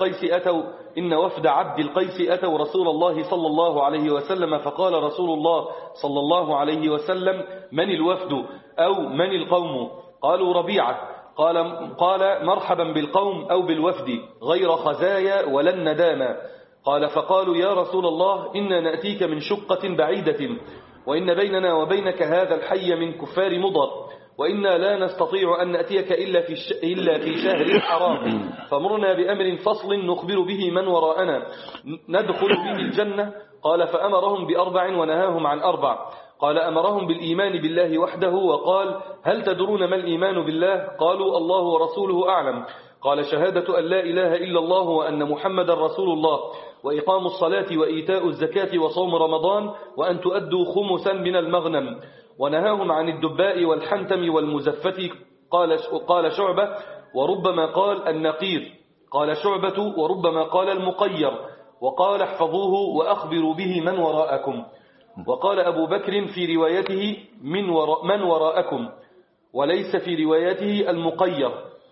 عبد القيس أتوا رسول الله صلى الله عليه وسلم، فقال رسول الله صلى الله عليه وسلم: من الوفد أو من القوم؟ قالوا: ربيعة. قال: مرحبا بالقوم أو بالوفد، غير خزايا ولا ندامة. قال: فقالوا: يا رسول الله، إنا نأتيك من شقة بعيدة، وإن بيننا وبينك هذا الحي من كفار مضر، وإنا لا نستطيع أن نأتيك إلا في شهر الحرام، فمرنا بأمر فصل نخبر به من وراءنا ندخل به الجنة. قال: فأمرهم ب4 ونهاهم عن 4. قال: أمرهم بالإيمان بالله وحده، وقال: هل تدرون ما الإيمان بالله؟ قالوا: الله ورسوله أعلم. قال شهادة أن لا إله إلا الله وأن محمد رسول الله وإقام الصلاة وإيتاء الزكاة وصوم رمضان وأن تؤدوا خمسا من المغنم. ونهاهم عن الدباء والحنتم والمزفة. قال شعبة وربما قال النقير. قال شعبة وربما قال المقير. وقال احفظوه وأخبروا به من وراءكم. وقال أبو بكر في روايته من وراءكم، وليس في روايته المقير.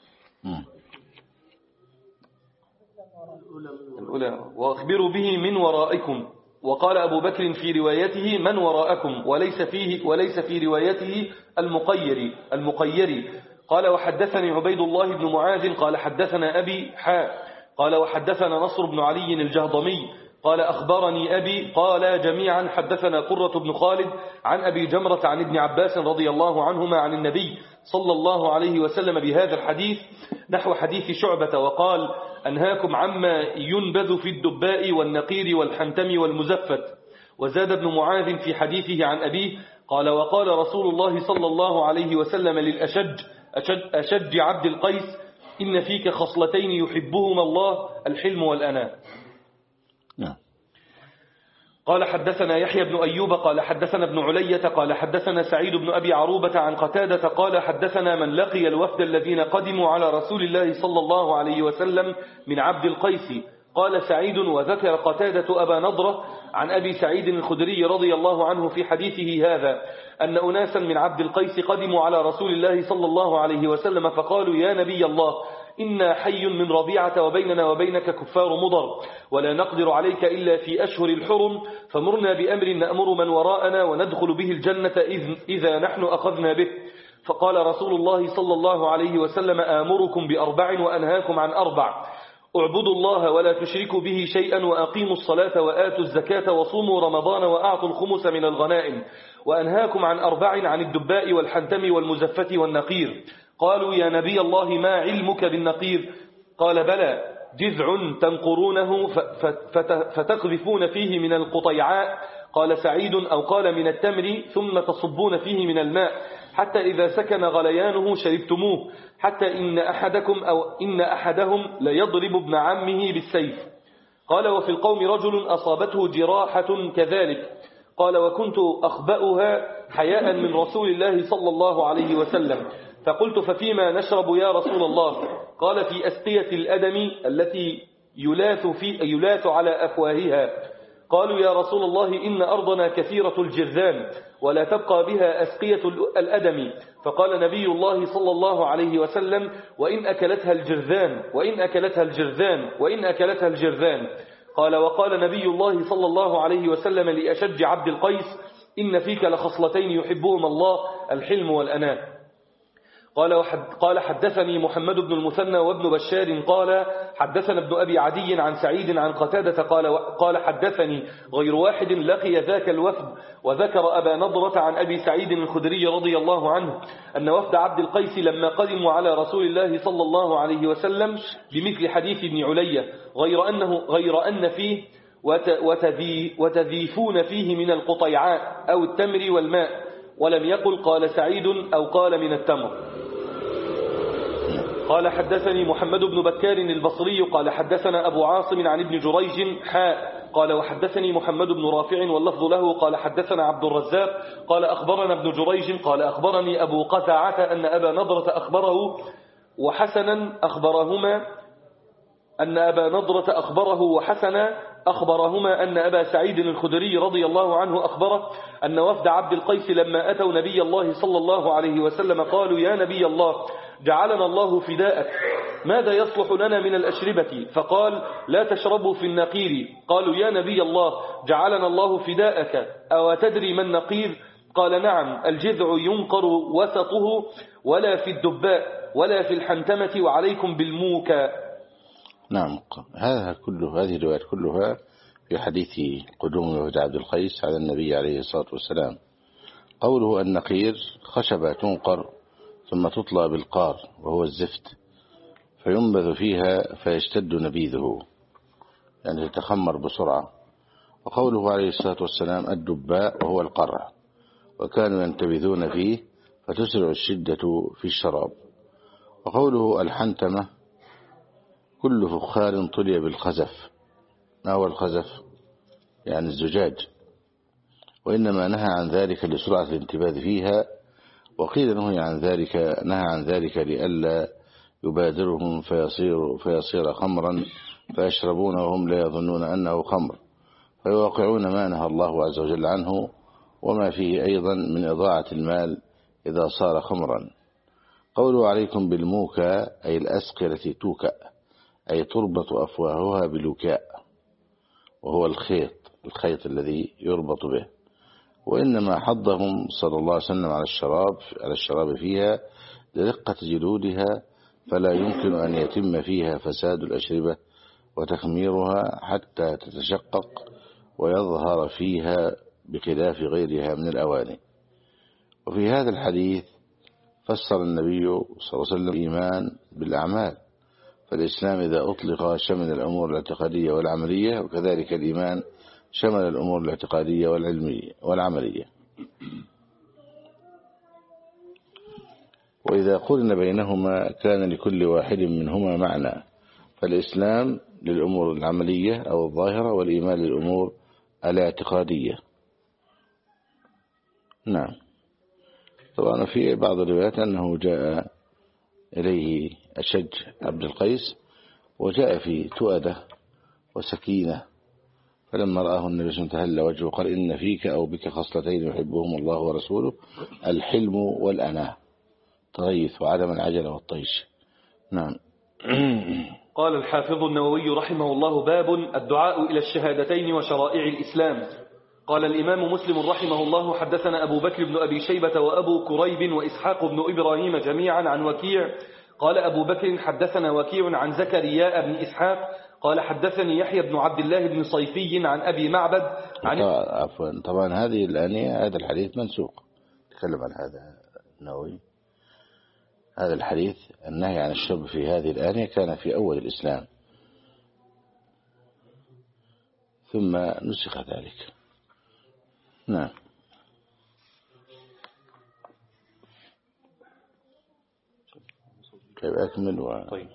الأولى وأخبروا به من ورائكم. وقال أبو بكر في روايته من وراءكم، وليس في روايته المقير. قال وحدثني عبيد الله بن معاذ قال حدثنا أبي قال وحدثنا نصر بن علي الجهضمي قال أخبرني أبي قال جميعا حدثنا قرة بن خالد عن أبي جمرة عن ابن عباس رضي الله عنهما عن النبي صلى الله عليه وسلم بهذا الحديث نحو حديث شعبة. وقال أنهاكم عما ينبذ في الدباء والنقير والحنتم والمزفت. وزاد ابن معاذ في حديثه عن أبيه قال وقال رسول الله صلى الله عليه وسلم للأشج عبد القيس إن فيك خصلتين يحبهما الله الحلم والأناة. قال حدثنا يحيى بن أيوب قال حدثنا ابن علية قال حدثنا سعيد بن أبي عروبة عن قتادة قال حدثنا من لقي الوفد الذين قدموا على رسول الله صلى الله عليه وسلم من عبد القيس. قال سعيد وذكر قتادة أبا نضرة عن أبي سعيد الخدري رضي الله عنه في حديثه هذا أن أناسا من عبد القيس قدموا على رسول الله صلى الله عليه وسلم فقالوا يا نبي الله إنا حي من ربيعة وبيننا وبينك كفار مضر ولا نقدر عليك إلا في أشهر الحرم فمرنا بأمر نأمر من وراءنا وندخل به الجنة إذا نحن أخذنا به. فقال رسول الله صلى الله عليه وسلم آمركم بأربع وأنهاكم عن أربع اعبدوا الله ولا تشركوا به شيئا وأقيموا الصلاة وآتوا الزكاة وصوموا رمضان وأعطوا الخمس من الغنائم. وأنهاكم عن أربع عن الدباء والحنتم والمزفة والنقير. قالوا يا نبي الله ما علمك بالنقير؟ قال بلى جذع تنقرونه فتقذفون فيه من القطيعاء. قال سعيد أو قال من التمر ثم تصبون فيه من الماء حتى إذا سكن غليانه شربتموه حتى إن أحدهم ليضرب ابن عمه بالسيف. قال وفي القوم رجل أصابته جراحة كذلك. قال وكنت أخبأها حياء من رسول الله صلى الله عليه وسلم فقلت ففيما نشرب يا رسول الله؟ قال في أسقية الأدم التي يلاث على أفواهها. قالوا يا رسول الله إن أرضنا كثيرة الجرذان ولا تبقى بها أسقية الأدم. فقال نبي الله صلى الله عليه وسلم وإن أكلتها الجرذان. قال وقال نبي الله صلى الله عليه وسلم لأشج عبد القيس إن فيك لخصلتين يحبهما الله الحلم والأناة. قال حدثني محمد بن المثنى وابن بشار قال حدثنا ابن أبي عدي عن سعيد عن قتادة قال حدثني غير واحد لقي ذاك الوفد وذكر أبا نضرة عن أبي سعيد الخدري رضي الله عنه أن وفد عبد القيس لما قدموا على رسول الله صلى الله عليه وسلم بمثل حديث ابن علية غير أن فيه وتذيفون فيه من القطيعاء أو التمر والماء ولم يقل قال سعيد أو قال من التمر. قال حدثني محمد بن بكار البصري قال حدثنا أبو عاصم عن ابن جريج قال وحدثني محمد بن رافع واللفظ له قال حدثنا عبد الرزاق قال أخبرنا ابن جريج قال أخبرني أبو قتعة أن أبا نضرة أخبره وحسنا أخبرهما أن أبا سعيد الخدري رضي الله عنه أخبره أن وفد عبد القيس لما أتوا نبي الله صلى الله عليه وسلم قالوا يا نبي الله جعلنا الله فداءك ماذا يصلح لنا من الأشربة؟ فقال لا تشربوا في النقير. قالوا يا نبي الله جعلنا الله فداءك أو تدري ما النقير؟ قال نعم الجذع ينقر وسطه ولا في الدباء ولا في الحنتمة وعليكم بالموكى. نعم هذه الروايات كلها في حديث قدوم وفد عبد القيس على النبي عليه الصلاة والسلام. قوله النقير خشبة تنقر ثم تطلى بالقار وهو الزفت فينبذ فيها فيشتد نبيذه يعني تتخمر بسرعة. وقوله عليه الصلاة والسلام الدباء وهو القرع وكانوا ينتبذون فيه فتسرع الشدة في الشراب. وقوله الحنتمة كل فخار طلي بالخزف. ما هو الخزف؟ يعني الزجاج، وإنما نهى عن ذلك لسرعة الانتباه فيها، وقيل نهى عن ذلك لئلا يبادرهم فيصير خمرا فيشربون وهم لا يظنون أنه خمر فيوقعون ما نهى الله عز وجل عنه، وما فيه أيضا من إضاعة المال إذا صار خمرا. قوله عليكم بالموكى أي الأسقية التي توكأ، أي تربط أفواهها بلوكاء، وهو الخيط الذي يربط به. وإنما حضهم صلى الله عليه وسلم على الشراب فيها لرقة جلودها، فلا يمكن أن يتم فيها فساد الأشربة وتخميرها حتى تتشقق ويظهر فيها بخلاف غيرها من الأواني. وفي هذا الحديث فسر النبي صلى الله عليه وسلم الإيمان بالأعمال، فالإسلام إذا أطلق شمل الأمور الاعتقادية والعملية، وكذلك الإيمان شمل الأمور الاعتقادية والعملية. وإذا قرن بينهما كان لكل واحد منهما معنى، فالإسلام للأمور العملية أو الظاهرة، والإيمان للأمور الاعتقادية. نعم. طبعا في بعض الروايات أنه جاء إليه أشج عبد القيس وجاء في تؤدة وسكينة، فلما رآه النبي صلى الله عليه وسلم تهل وجهه قال إن فيك أو بك خصلتين يحبهم الله ورسوله: الحلم والأناة، تغيث وعدم العجلة والطيش. نعم. قال الحافظ النووي رحمه الله: باب الدعاء إلى الشهادتين وشرائع الإسلام. قال الإمام مسلم رحمه الله: حدثنا أبو بكر بن أبي شيبة وأبو كريب وإسحاق بن إبراهيم جميعا عن وكيع. قال أبو بكر: حدثنا وكيع عن زكرياء بن إسحاق قال حدثني يحيى بن عبد الله بن صيفي عن أبي معبد عن عفوا. طبعا هذه الآنية هذا الحديث منسوق، تكلم عن هذا النووي. هذا الحديث النهي عن الشرب في هذه الآنية كان في أول الإسلام، ثم نسخ ذلك. نعم. كيف أكمل طيب.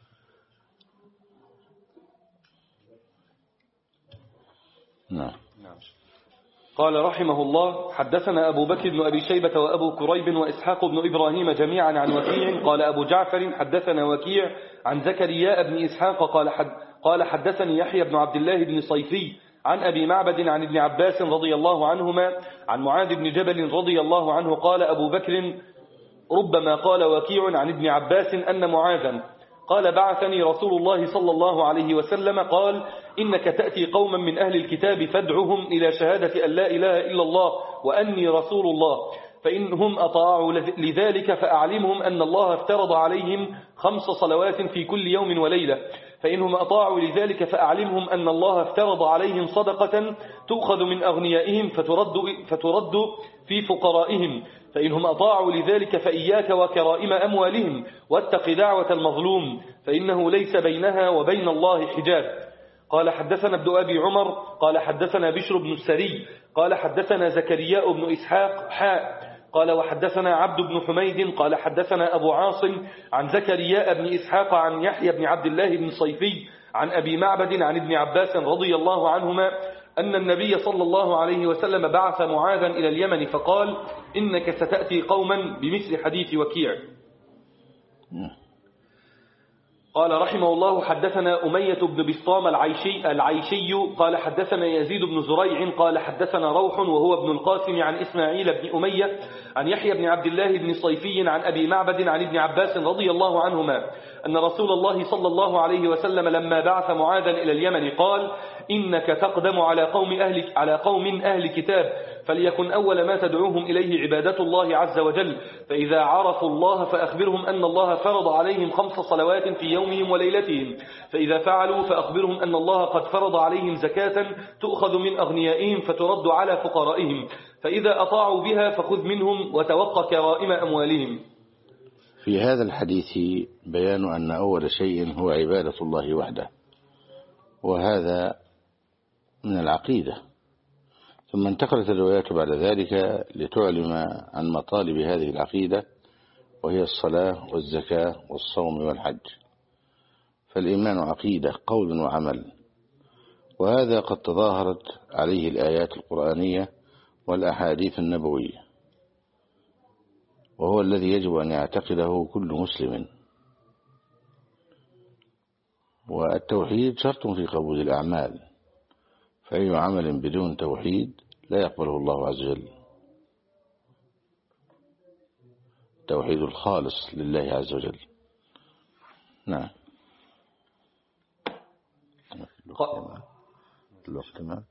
نعم. قال رحمه الله: حدثنا أبو بكر بن أبي شيبة وأبو كريب وإسحاق بن إبراهيم جميعا عن وكيع. قال أبو جعفر: حدثنا وكيع عن زكرياء بن إسحاق قال حدثني يحيى بن عبد الله بن صيفي عن أبي معبد عن ابن عباس رضي الله عنهما عن معاذ بن جبل رضي الله عنه. قال أبو بكر: ربما قال وكيع عن ابن عباس أن معاذا قال: بعثني رسول الله صلى الله عليه وسلم قال: إنك تأتي قوما من أهل الكتاب فادعهم إلى شهادة أن لا إله إلا الله وأني رسول الله، فإنهم أطاعوا لذلك فأعلمهم أن الله افترض عليهم 5 صلوات في كل يوم وليلة، فإنهم أطاعوا لذلك فأعلمهم أن الله افترض عليهم صدقة تؤخذ من أغنيائهم فترد في فقرائهم، فإنهم أطاعوا لذلك فإياك وكرائم أموالهم واتق دعوة المظلوم فإنه ليس بينها وبين الله حجاب. قال حدثنا ابن أبي عمر قال حدثنا بشر بن السري قال حدثنا زكرياء بن إسحاق قال وحدثنا عبد بن حميد قال حدثنا أبو عاصم عن زكرياء بن إسحاق عن يحيى بن عبد الله بن صيفي عن أبي معبد عن ابن عباس رضي الله عنهما أن النبي صلى الله عليه وسلم بعث معاذا إلى اليمن فقال: إنك ستأتي قوما بمثل حديث وكيع. قال رحمه الله: حدثنا أمية بن بسطام العيشي قال حدثنا يزيد بن زريع قال حدثنا روح وهو ابن القاسم عن إسماعيل بن أمية عن يحيى بن عبد الله بن صيفي عن أبي معبد عن ابن عباس رضي الله عنهما أن رسول الله صلى الله عليه وسلم لما بعث معاذا إلى اليمن قال: إنك تقدم على قوم أهل كتاب، فليكن أول ما تدعوهم إليه عبادة الله عز وجل، فإذا عرفوا الله فأخبرهم أن الله فرض عليهم 5 صلوات في يومهم وليلتهم، فإذا فعلوا فأخبرهم أن الله قد فرض عليهم زكاة تؤخذ من أغنيائهم فترد على فقرائهم، فإذا أطاعوا بها فخذ منهم وتوق كرائم أموالهم. في هذا الحديث بيان أن أول شيء هو عبادة الله وحده، وهذا من العقيدة. ثم انتقلت الروايات بعد ذلك لتعلم عن مطالب هذه العقيدة، وهي الصلاة والزكاة والصوم والحج. فالإيمان عقيدة قول وعمل، وهذا قد تظاهرت عليه الآيات القرآنية والأحاديث النبوية، وهو الذي يجب أن يعتقده كل مسلم. والتوحيد شرط في قبول الأعمال، فأي عمل بدون توحيد لا يقبله الله عز وجل. توحيد الخالص لله عز وجل. نعم. الوقت ما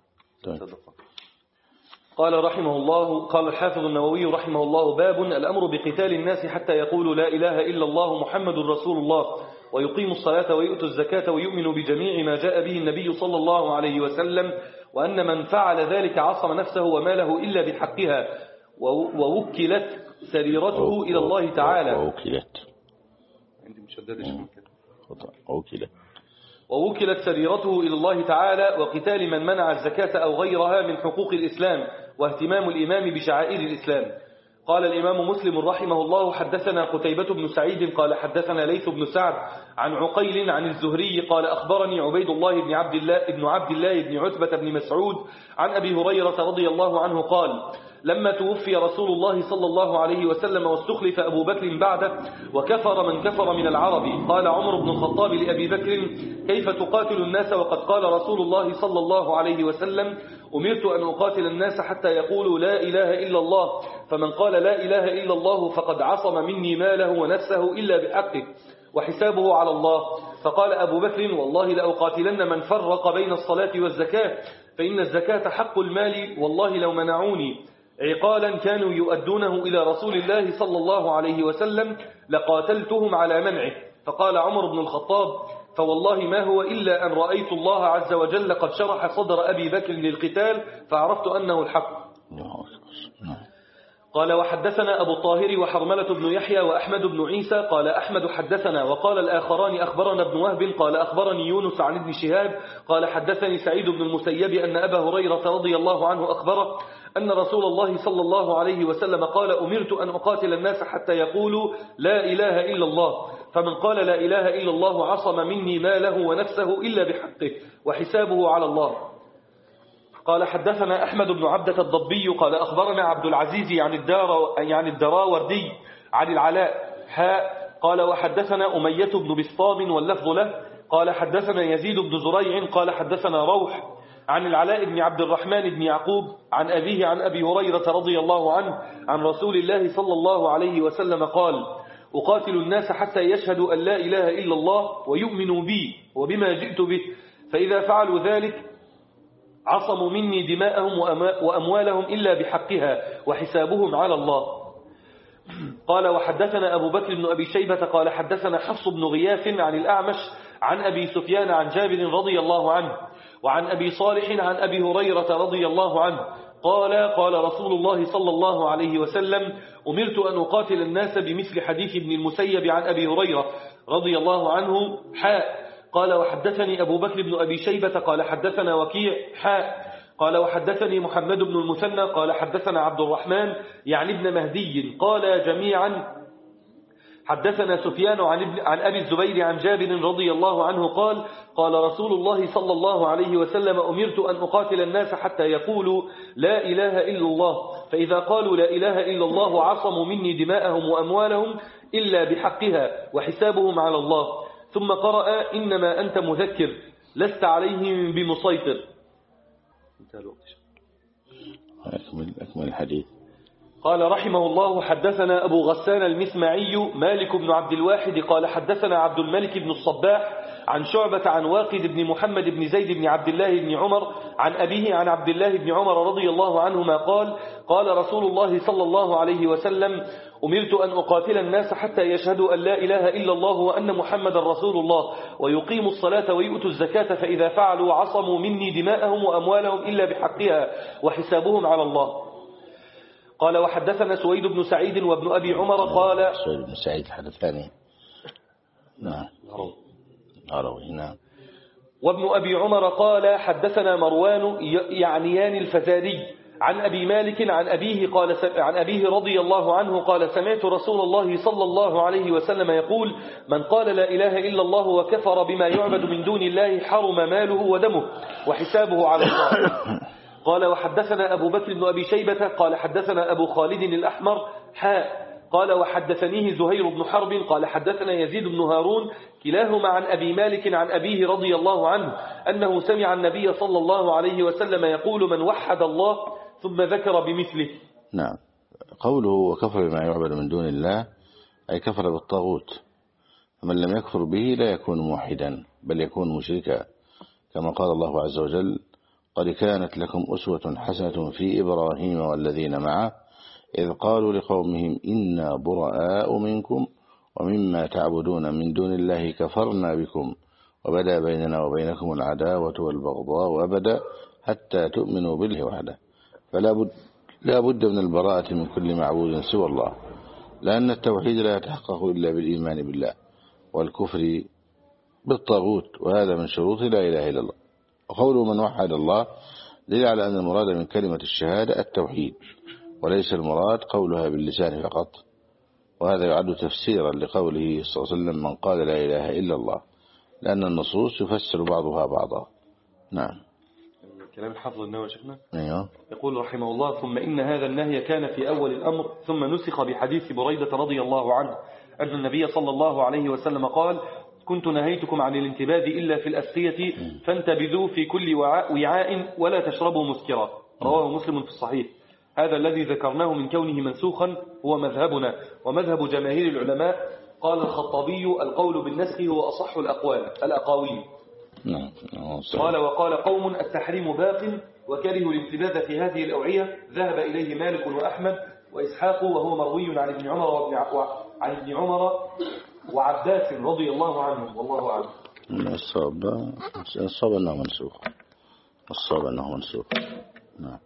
قال رحمه الله، قال الحافظ النووي رحمه الله: باب الأمر بقتال الناس حتى يقولوا لا إله إلا الله محمد رسول الله، ويقيموا الصلاة ويؤتوا الزكاة ويؤمنوا بجميع ما جاء به النبي صلى الله عليه وسلم، وأن من فعل ذلك عصم نفسه وماله إلا بحقها، ووكلت سريرته إلى الله تعالى. ووكلت سريرته إلى الله تعالى، وقتال من منع الزكاة أو غيرها من حقوق الإسلام، واهتمام الإمام بشعائر الإسلام. قال الإمام مسلم رحمه الله: حدثنا قتيبة بن سعيد قال حدثنا ليث بن سعد عن عقيل عن الزهري قال أخبرني عبيد الله بن عبد الله بن عتبة بن مسعود عن أبي هريرة رضي الله عنه قال: لما توفي رسول الله صلى الله عليه وسلم واستخلف أبو بكر بعده وكفر من كفر من العرب، قال عمر بن الخطاب لأبي بكر: كيف تقاتل الناس وقد قال رسول الله صلى الله عليه وسلم: أمرت أن أقاتل الناس حتى يقولوا لا إله إلا الله، فمن قال لا إله إلا الله فقد عصم مني ماله ونفسه إلا بحقه وحسابه على الله. فقال أبو بكر: والله لأقاتلن من فرق بين الصلاة والزكاة، فإن الزكاة حق المال، والله لو منعوني عقالا كانوا يؤدونه إلى رسول الله صلى الله عليه وسلم لقاتلتهم على منعه. فقال عمر بن الخطاب: فوالله ما هو إلا أن رأيت الله عز وجل قد شرح صدر أبي بكر للقتال فعرفت أنه الحق. قال: وحدثنا أبو الطاهر وحرملة بن يحيى وأحمد بن عيسى قال أحمد حدثنا، وقال الآخران أخبرنا ابن وهب قال أخبرني يونس عن ابن شهاب قال حدثني سعيد بن المسيب أن أبا هريرة رضي الله عنه أخبره أن رسول الله صلى الله عليه وسلم قال: أمرت أن أقاتل الناس حتى يقولوا لا إله إلا الله، فمن قال لا إله إلا الله عصم مني ماله ونفسه إلا بحقه وحسابه على الله. قال: حدثنا أحمد بن عبدة الضبي قال أخبرنا عبد العزيز يعني الدراوردي عن العلاء قال: وحدثنا أمية بن بسطام واللفظ له قال حدثنا يزيد بن زريع قال حدثنا روح عن العلاء بن عبد الرحمن بن يعقوب عن أبيه عن أبي هريرة رضي الله عنه عن رسول الله صلى الله عليه وسلم قال: أقاتل الناس حتى يشهدوا أن لا إله إلا الله ويؤمنوا بي وبما جئت به، فإذا فعلوا ذلك عصموا مني دماءهم وأموالهم إلا بحقها وحسابهم على الله. قال: وحدثنا أبو بكر بن أبي شيبة قال حدثنا حفص بن غياث عن الأعمش عن أبي سفيان عن جابر رضي الله عنه وعن أبي صالح عن أبي هريرة رضي الله عنه قال: قال رسول الله صلى الله عليه وسلم: أمرت أن أقاتل الناس بمثل حديث ابن المسيب عن أبي هريرة رضي الله عنه قال: وحدثني أبو بكر بن أبي شيبة قال حدثنا وكيع قال: وحدثني محمد بن المثنى قال حدثنا عبد الرحمن يعني ابن مهدي قال جميعا حدثنا سفيان عن أبي الزبير عن جابر رضي الله عنه قال: قال رسول الله صلى الله عليه وسلم: أمرت أن أقاتل الناس حتى يقولوا لا إله إلا الله، فإذا قالوا لا إله إلا الله عصموا مني دماءهم وأموالهم إلا بحقها وحسابهم على الله. ثم قرأ: إنما أنت مذكر لست عليهم بمسيطر. أكمل الحديث. قال رحمه الله: حدثنا أبو غسان المسمعي مالك بن عبد الواحد قال حدثنا عبد الملك بن الصباح عن شعبة عن واقد بن محمد بن زيد بن عبد الله بن عمر عن أبيه عن عبد الله بن عمر رضي الله عنهما قال: قال رسول الله صلى الله عليه وسلم: أمرت أن أقاتل الناس حتى يشهدوا أن لا إله إلا الله وأن محمد رسول الله ويقيموا الصلاة ويؤتوا الزكاة، فإذا فعلوا عصموا مني دماءهم وأموالهم إلا بحقها وحسابهم على الله. قال: وحدثنا سويد بن سعيد وابن أبي عمر قال سويد بن سعيد الحدثاني نعم نعم. وابن أبي عمر قال حدثنا مروان يعنيان الفزاري عن أبي مالك عن أبيه رضي الله عنه قال سمعت رسول الله صلى الله عليه وسلم يقول من قال لا إله إلا الله وكفر بما يعبد من دون الله حرم ماله ودمه وحسابه على الله. قال وحدثنا أبو بكر بن أبي شيبة قال حدثنا أبو خالد الأحمر قال وحدثنيه زهير بن حرب قال حدثنا يزيد بن هارون كلاهما عن أبي مالك عن أبيه رضي الله عنه أنه سمع النبي صلى الله عليه وسلم يقول من وحد الله ثم ذكر بمثله. نعم. قوله وكفر بما يعبد من دون الله أي كفر بالطاغوت، فمن لم يكفر به لا يكون موحدا بل يكون مشركا، كما قال الله عز وجل قد كانت لكم أسوة حسنة في إبراهيم والذين معه إذ قالوا لقومهم إنا براء منكم ومما تعبدون من دون الله كفرنا بكم وبدا بيننا وبينكم العداوة والبغضاء أبدا حتى تؤمنوا بالله وحده. فلا بد من البراءة من كل معبود سوى الله، لأن التوحيد لا يتحقق إلا بالإيمان بالله والكفر بالطاغوت، وهذا من شروط لا إله إلا الله. وقوله من وحد الله دليل على أن المراد من كلمة الشهادة التوحيد وليس المراد قولها باللسان فقط، وهذا يعد تفسيرا لقوله صلى الله عليه وسلم من قال لا إله إلا الله، لأن النصوص يفسر بعضها بعضا. نعم. كلام الحافظ النووي شيخنا. أيوه. يقول رحمه الله ثم إن هذا النهي كان في أول الأمر ثم نسخ بحديث بريدة رضي الله عنه أن النبي صلى الله عليه وسلم قال كنت نهيتكم عن الانتباذ إلا في الأسقية فانتبذوا في كل وعاء ولا تشربوا مسكرا. رواه مسلم في الصحيح. هذا الذي ذكرناه من كونه منسوخا هو مذهبنا ومذهب جماهير العلماء. قال الخطابي القول بالنسخ هو أصح الأقاويل. قال وقال قوم التحريم باق وكرهوا الانتباذ في هذه الأوعية ذهب إليه مالك وأحمد وإسحاق وهو مروي عن ابن عمر وعباس رضي الله عنهم والله أعلم. الصواب أنه منسوخ. نعم.